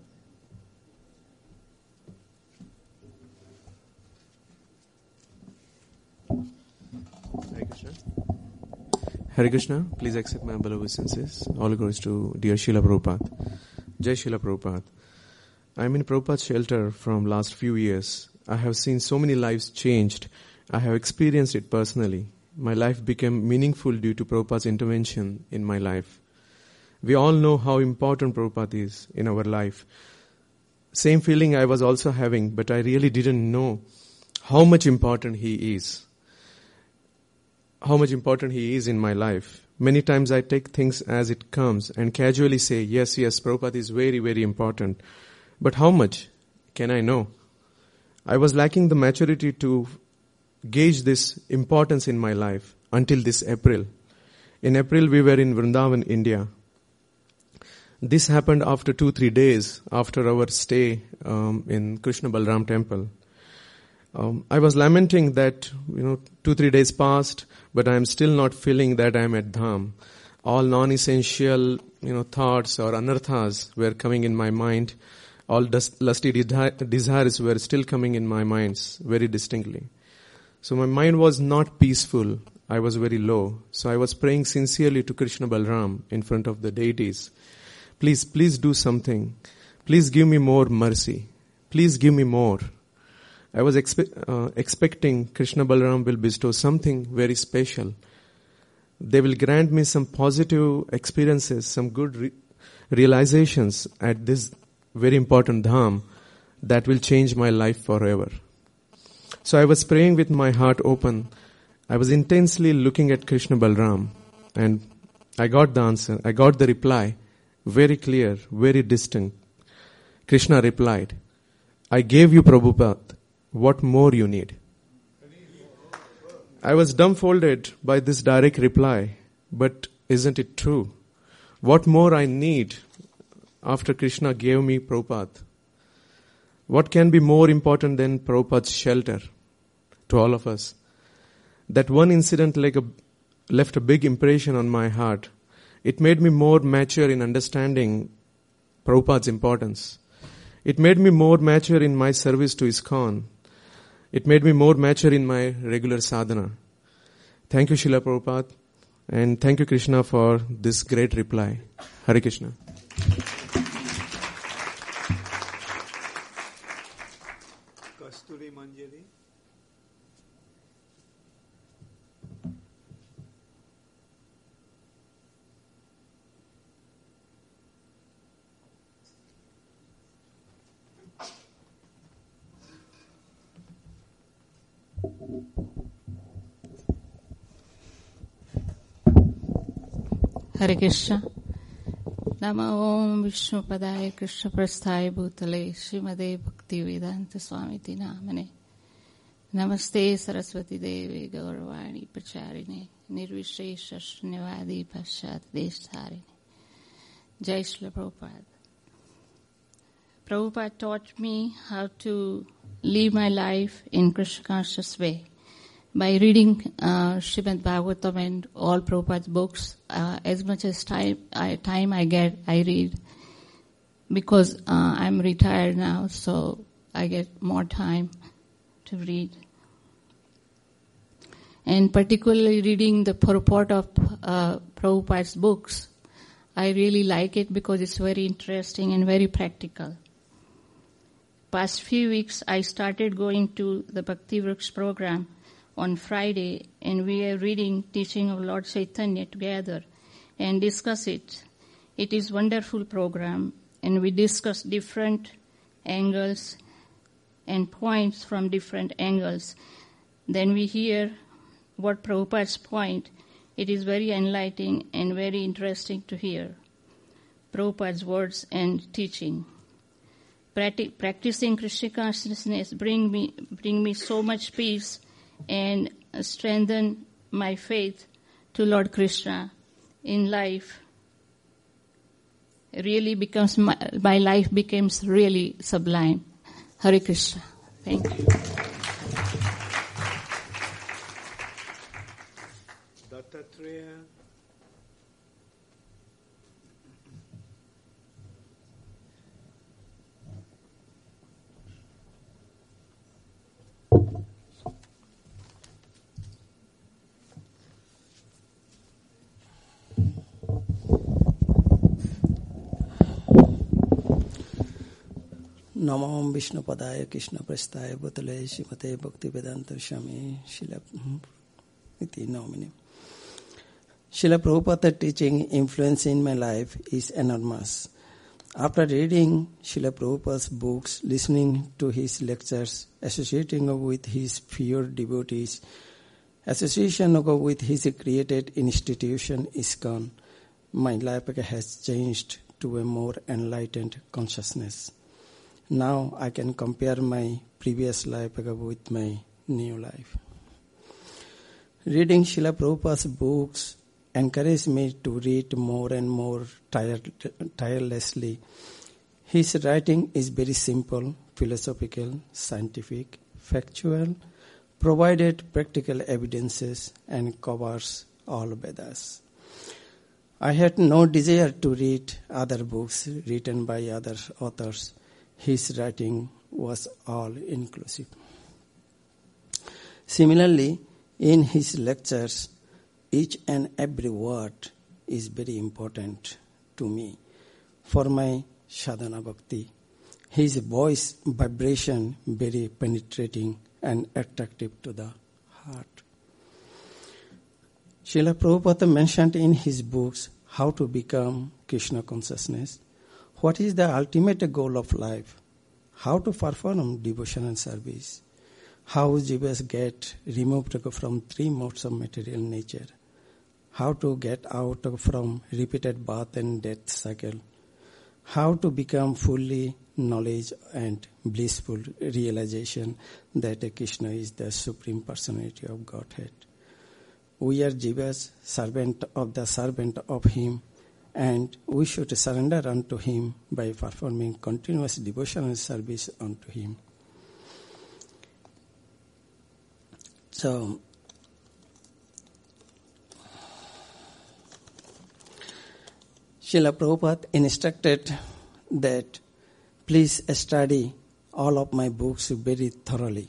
Hare Krishna. Hare Krishna, please accept my humble obeisances. All glories to dear Srila Prabhupada. Jai Srila Prabhupada. I am in Prabhupada's shelter from last few years. I have seen so many lives changed. I have experienced it personally. My life became meaningful due to Prabhupada's intervention in my life. We all know how important Prabhupada is in our life. Same feeling I was also having, but I really didn't know how much important he is. How much important he is in my life. Many times I take things as it comes and casually say, yes, yes, Prabhupada is very, very important. But how much can I know? I was lacking the maturity to gauge this importance in my life until this April. In April, we were in Vrindavan, India. This happened after two, three days after our stay um, in Krishna Balram temple. Um, I was lamenting that, you know, two, three days passed, but I am still not feeling that I am at Dham. All non-essential, you know, thoughts or anarthas were coming in my mind. All lusty desires were still coming in my minds very distinctly. So my mind was not peaceful. I was very low. So I was praying sincerely to Krishna Balram in front of the deities. Please, please do something. Please give me more mercy. Please give me more. I was expe- uh, expecting Krishna Balram will bestow something very special. They will grant me some positive experiences, some good re- realizations at this very important dham that will change my life forever. So I was praying with my heart open. I was intensely looking at Krishna Balram, and I got the answer. I got the reply, very clear, very distinct. Krishna replied, I gave you Prabhupada. What more you need? I was dumbfounded by this direct reply, but isn't it true? What more I need after Krishna gave me Prabhupada? What can be more important than Prabhupada's shelter to all of us? That one incident like a, left a big impression on my heart. It made me more mature in understanding Prabhupada's importance. It made me more mature in my service to ISKCON. It made me more mature in my regular sadhana. Thank you, Srila Prabhupada, and thank you, Krishna, for this great reply. Hare Krishna. Kasturi Manjari. Hare Krishna. Nama Om Vishnu Padaya Krishna Prasthaya Bhutale Srimade Bhakti Vedanta Swamiti Namane Namaste Saraswati Devi Gauravani Pacharine Nirvishesha Shunyavadi Pashat Deshtharine. Jai Srila Prabhupada. Prabhupada taught me how to live my life in Krishna conscious way by reading uh, Srimad Bhagavatam and all Prabhupada's books. Uh, as much as time I, time I get, I read. Because uh, I'm retired now, so I get more time to read. And particularly reading the purport of uh, Prabhupada's books, I really like it because it's very interesting and very practical. Past few weeks, I started going to the Bhakti Vriksha program on Friday, and we are reading teaching of Lord Chaitanya together and discuss it. It is wonderful program, and we discuss different angles and points from different angles. Then we hear what Prabhupada's point. It is very enlightening and very interesting to hear Prabhupada's words and teaching. Practi- practicing Krishna consciousness bring me bring me so much peace and strengthen my faith to Lord Krishna in life. Really becomes my, my life becomes really sublime. Hare Krishna. Thank you. Dattatreya. Namo Vishnu Padaya Krishna Prasthaya Bhutale Srimate Bhakti Vedanta Swami Srila Iti Nomine. Srila Prabhupada teaching influence in my life is enormous. After reading Srila Prabhupada's books, listening to his lectures, associating with his pure devotees, association with his created institution ISKCON, my life has changed to a more enlightened consciousness. Now I can compare my previous life with my new life. Reading Srila Prabhupada's books encouraged me to read more and more tire- tirelessly. His writing is very simple, philosophical, scientific, factual, provided practical evidences, and covers all Vedas. I had no desire to read other books written by other authors. His writing was all-inclusive. Similarly, in his lectures, each and every word is very important to me for my sadhana bhakti. His voice vibration very penetrating and attractive to the heart. Srila Prabhupada mentioned in his books how to become Krishna consciousness. What is the ultimate goal of life? How to perform devotion and service? How jivas get removed from three modes of material nature? How to get out from repeated birth and death cycle? How to become fully knowledge and blissful realization that Krishna is the Supreme Personality of Godhead? we are jivas, servant of the servant of him, and we should surrender unto him by performing continuous devotional service unto him. So, Srila Prabhupada instructed that please study all of my books very thoroughly.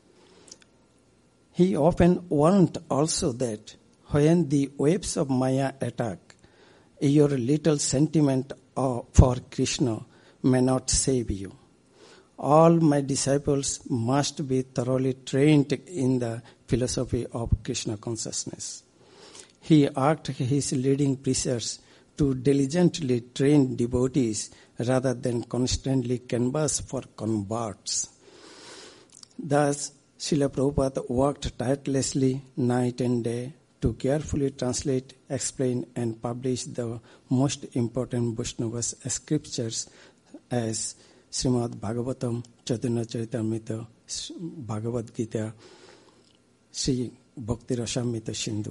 He often warned also that when the waves of Maya attack, your little sentiment for Krishna may not save you. All my disciples must be thoroughly trained in the philosophy of Krishna consciousness. He asked his leading preachers to diligently train devotees rather than constantly canvass for converts. Thus, Srila Prabhupada worked tirelessly night and day to carefully translate, explain, and publish the most important Vaishnava scriptures as Srimad Bhagavatam, Chaitanya Charitamrita, Bhagavad Gita, Sri Bhakti Rasamrita Sindhu.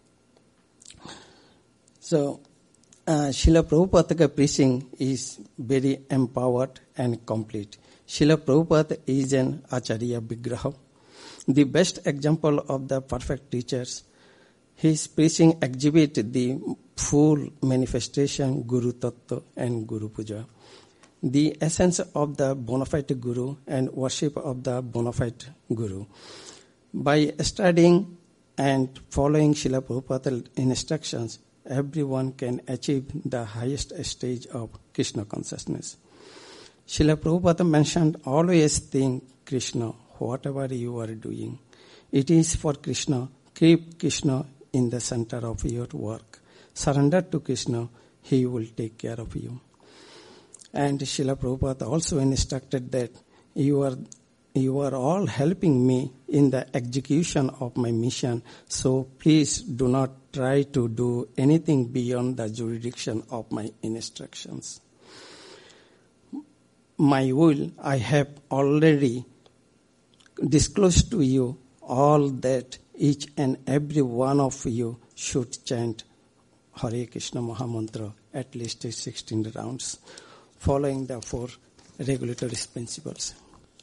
So, uh, Srila Prabhupada's preaching is very empowered and complete. Srila Prabhupada is an Acharya Vigraha, the best example of the perfect teachers. His preaching exhibits the full manifestation Guru Tattva and Guru Puja, the essence of the bona fide Guru and worship of the bona fide Guru. By studying and following Srila Prabhupada's instructions, everyone can achieve the highest stage of Krishna consciousness. Srila Prabhupada mentioned, always think Krishna, whatever you are doing. It is for Krishna. Keep Krishna in the center of your work. Surrender to Krishna, he will take care of you. And Srila Prabhupada also instructed that you are you are all helping me in the execution of my mission, so please do not try to do anything beyond the jurisdiction of my instructions. My will, I have already disclosed to you all that each and every one of you should chant Hare Krishna Mahamantra at least sixteen rounds, following the four regulatory principles.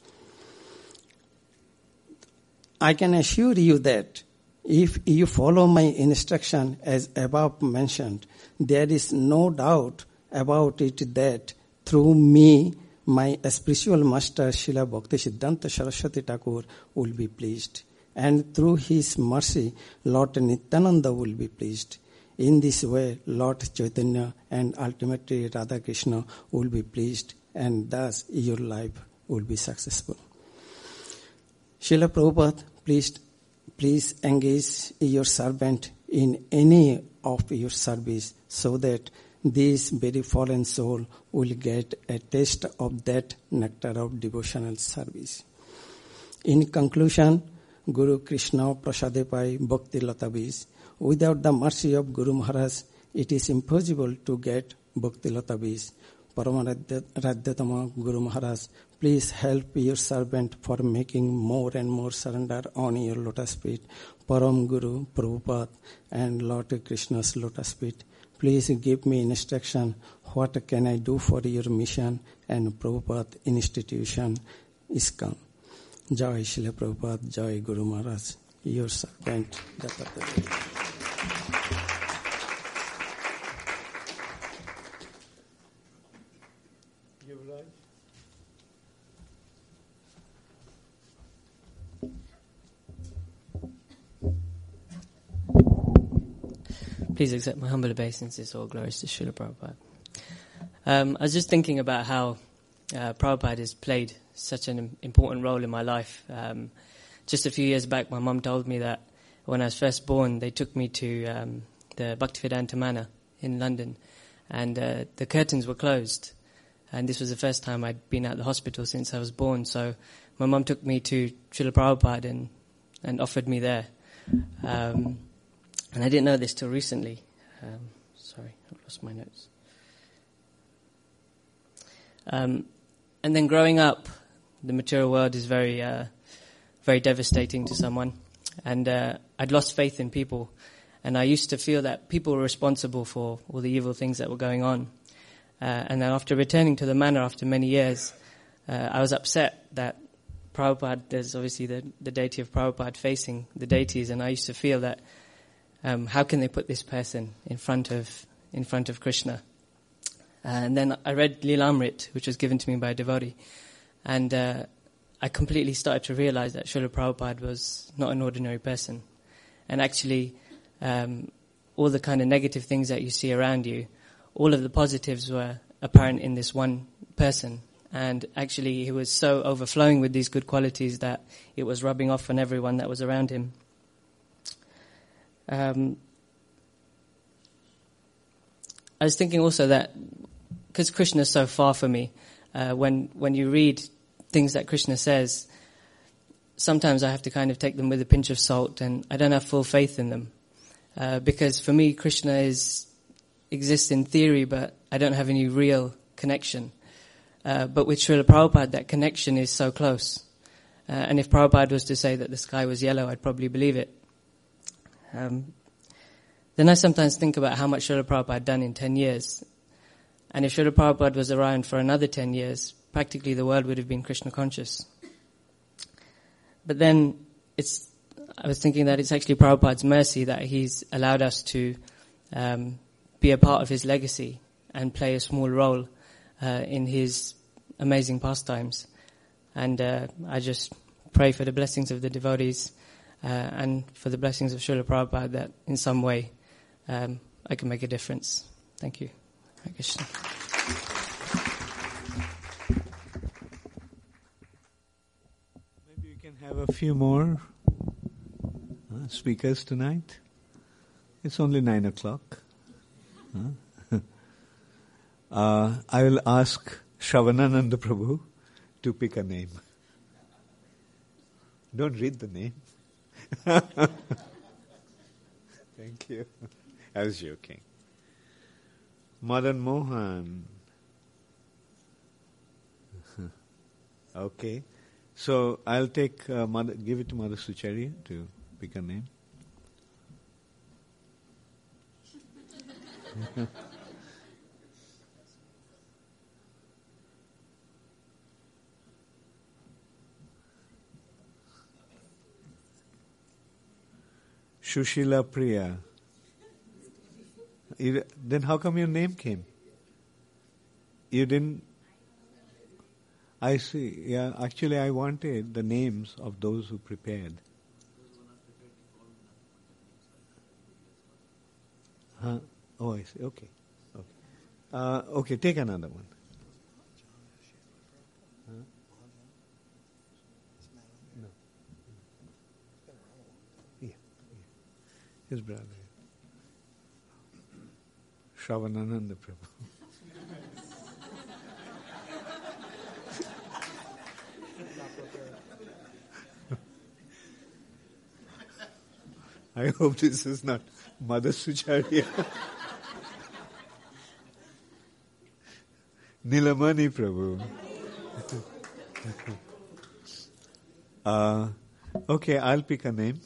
I can assure you that if you follow my instruction as above mentioned, there is no doubt about it that through me, my spiritual master Srila Bhakti Siddhanta Saraswati Thakur will be pleased. And through his mercy, Lord Nityananda will be pleased. In this way, Lord Chaitanya and ultimately Radha Krishna will be pleased, and thus your life will be successful. Srila Prabhupada, please, please engage your servant in any of your service so that this very fallen soul will get a taste of that nectar of devotional service. In conclusion, Guru Krishna Prasade Pai Bhakti Lata Bij. Without the mercy of Guru Maharaj, it is impossible to get Bhakti Lata Bij. Paramaradhyatama Guru Maharaj, please help your servant for making more and more surrender on your lotus feet. Param Guru Prabhupada and Lord Krishna's lotus feet. Please give me instruction. What can I do for your mission and Prabhupada institution is come. Jai Srila Prabhupada, Jai Guru Maharaj, your servant. Please accept my humble obeisances, all glories to Srila Prabhupada. Um, I was just thinking about how uh, Prabhupada has played such an important role in my life. Um, just a few years back, my mum told me that when I was first born, they took me to um, the Bhaktivedanta Manor in London, and uh, the curtains were closed. And this was the first time I'd been at the hospital since I was born. So my mum took me to Srila Prabhupada and, and offered me there. Um, And I didn't know this till recently. Um, sorry, I've lost my notes. Um, and then growing up, the material world is very, uh, very devastating to someone. And uh, I'd lost faith in people. And I used to feel that people were responsible for all the evil things that were going on. Uh, and then after returning to the manor after many years, uh, I was upset that Prabhupada, there's obviously the, the deity of Prabhupada facing the deities, and I used to feel that um, how can they put this person in front of in front of Krishna? Uh, and then I read Lilamrit, which was given to me by a devotee, and uh, I completely started to realize that Srila Prabhupada was not an ordinary person. And actually, um, all the kind of negative things that you see around you, all of the positives were apparent in this one person. And actually, he was so overflowing with these good qualities that it was rubbing off on everyone that was around him. Um, I was thinking also that, because Krishna is so far for me, uh, when when you read things that Krishna says, sometimes I have to kind of take them with a pinch of salt, and I don't have full faith in them. Uh, because for me, Krishna is exists in theory, but I don't have any real connection. Uh, but with Srila Prabhupada, that connection is so close. Uh, and if Prabhupada was to say that the sky was yellow, I'd probably believe it. Um, then I sometimes think about how much Srila Prabhupada had done in ten years. And if Srila Prabhupada was around for another ten years, practically the world would have been Krishna conscious. But then it's, I was thinking that it's actually Prabhupada's mercy that he's allowed us to um, be a part of his legacy and play a small role uh, in his amazing pastimes. And uh, I just pray for the blessings of the devotees uh, and for the blessings of Srila Prabhupada that in some way um, I can make a difference. Thank you. Hare Krishna. Maybe we can have a few more uh, speakers tonight. It's only nine o'clock. Huh? uh, I will ask Shravanananda Prabhu to pick a name. Don't read the name. Thank you. I was joking. Madan Mohan. Okay. So I'll take, uh, Mother, give it to Mother Sucharya to pick a name. Shushila Priya. You, then how come your name came? You didn't... I see. Yeah, actually I wanted the names of those who prepared. Huh? Oh, I see. Okay. Okay. Uh, okay, take another one. Huh? No. Yeah, yeah. His brother. Shravanananda Prabhu. I hope this is not Mother Sucharya. Nilamani Prabhu. uh, okay, I'll pick a name.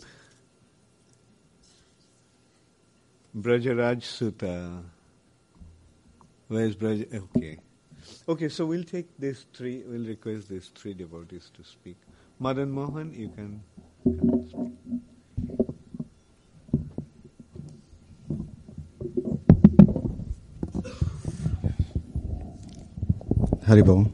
Brajaraj Sutta. Where's Braj? Okay. Okay, so we'll take these three, we'll request these three devotees to speak. Madan Mohan, you can, can speak. Haribol.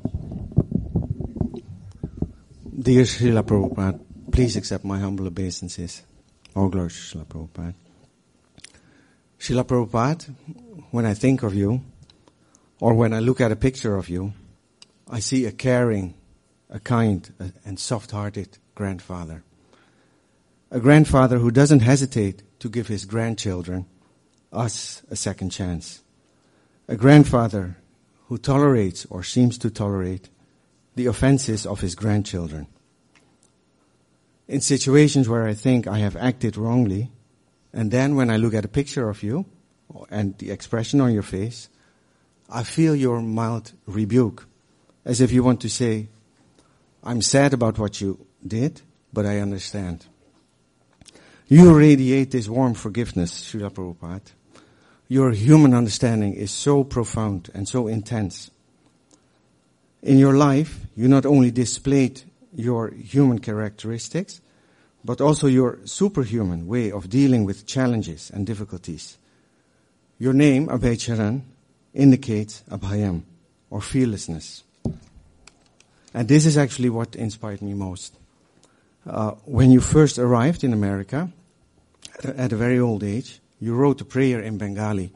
Dear Srila Prabhupada, please accept my humble obeisances. All glory to Srila Prabhupada. Srila Prabhupada, when I think of you, or when I look at a picture of you, I see a caring, a kind, and soft-hearted grandfather. A grandfather who doesn't hesitate to give his grandchildren, us, a second chance. A grandfather who tolerates or seems to tolerate the offenses of his grandchildren. In situations where I think I have acted wrongly, and then when I look at a picture of you and the expression on your face, I feel your mild rebuke, as if you want to say, I'm sad about what you did, but I understand. You radiate this warm forgiveness, Srila Prabhupada. Your human understanding is so profound and so intense. In your life, you not only displayed your human characteristics, but also your superhuman way of dealing with challenges and difficulties. Your name, Abhay Charan, indicates Abhayam, or fearlessness. And this is actually what inspired me most. Uh, when you first arrived in America, at a very old age, you wrote a prayer in Bengali.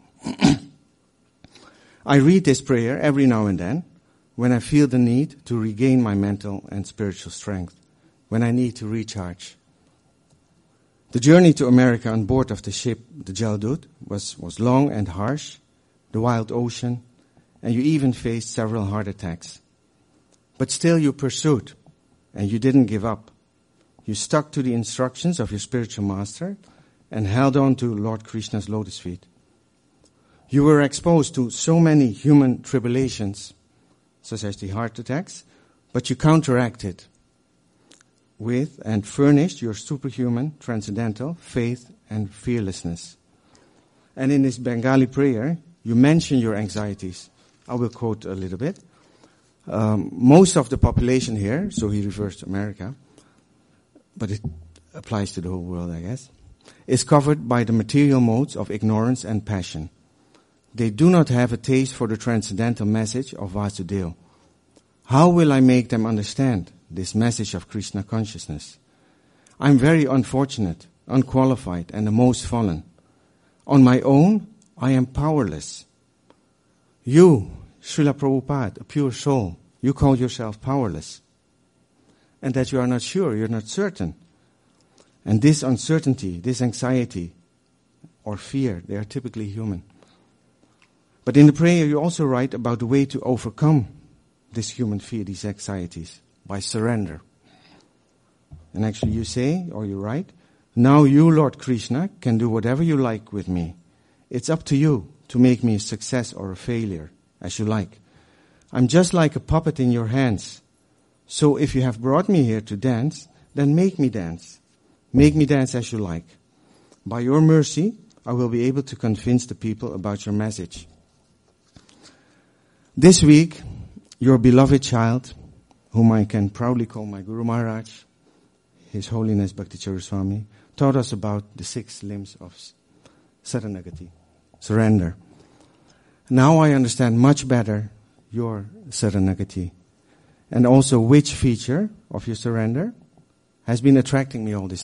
I read this prayer every now and then when I feel the need to regain my mental and spiritual strength, when I need to recharge. The journey to America on board of the ship, the Jaldut, was, was long and harsh, the wild ocean, and you even faced several heart attacks. But still you pursued, and you didn't give up. You stuck to the instructions of your spiritual master and held on to Lord Krishna's lotus feet. You were exposed to so many human tribulations, such as the heart attacks, but you counteracted with and furnished your superhuman, transcendental faith and fearlessness. And in this Bengali prayer, you mention your anxieties. I will quote a little bit. Um, most of the population here, so he refers to America, but it applies to the whole world, I guess, is covered by the material modes of ignorance and passion. They do not have a taste for the transcendental message of Vasudeva. How will I make them understand this message of Krishna consciousness? I'm very unfortunate, unqualified, and the most fallen. On my own, I am powerless. You, Srila Prabhupada, a pure soul, you call yourself powerless. And that you are not sure, you're not certain. And this uncertainty, this anxiety, or fear, they are typically human. But in the prayer you also write about the way to overcome this human fear, these anxieties, by surrender. And actually you say, or you write, now you, Lord Krishna, can do whatever you like with me. It's up to you to make me a success or a failure, as you like. I'm just like a puppet in your hands. So if you have brought me here to dance, then make me dance. Make me dance as you like. By your mercy, I will be able to convince the people about your message. This week, your beloved child, whom I can proudly call my Guru Maharaj, His Holiness Bhakti Charu Swami, taught us about the six limbs of Saranagati, surrender. Now I understand much better your Saranagati, and also which feature of your surrender has been attracting me all this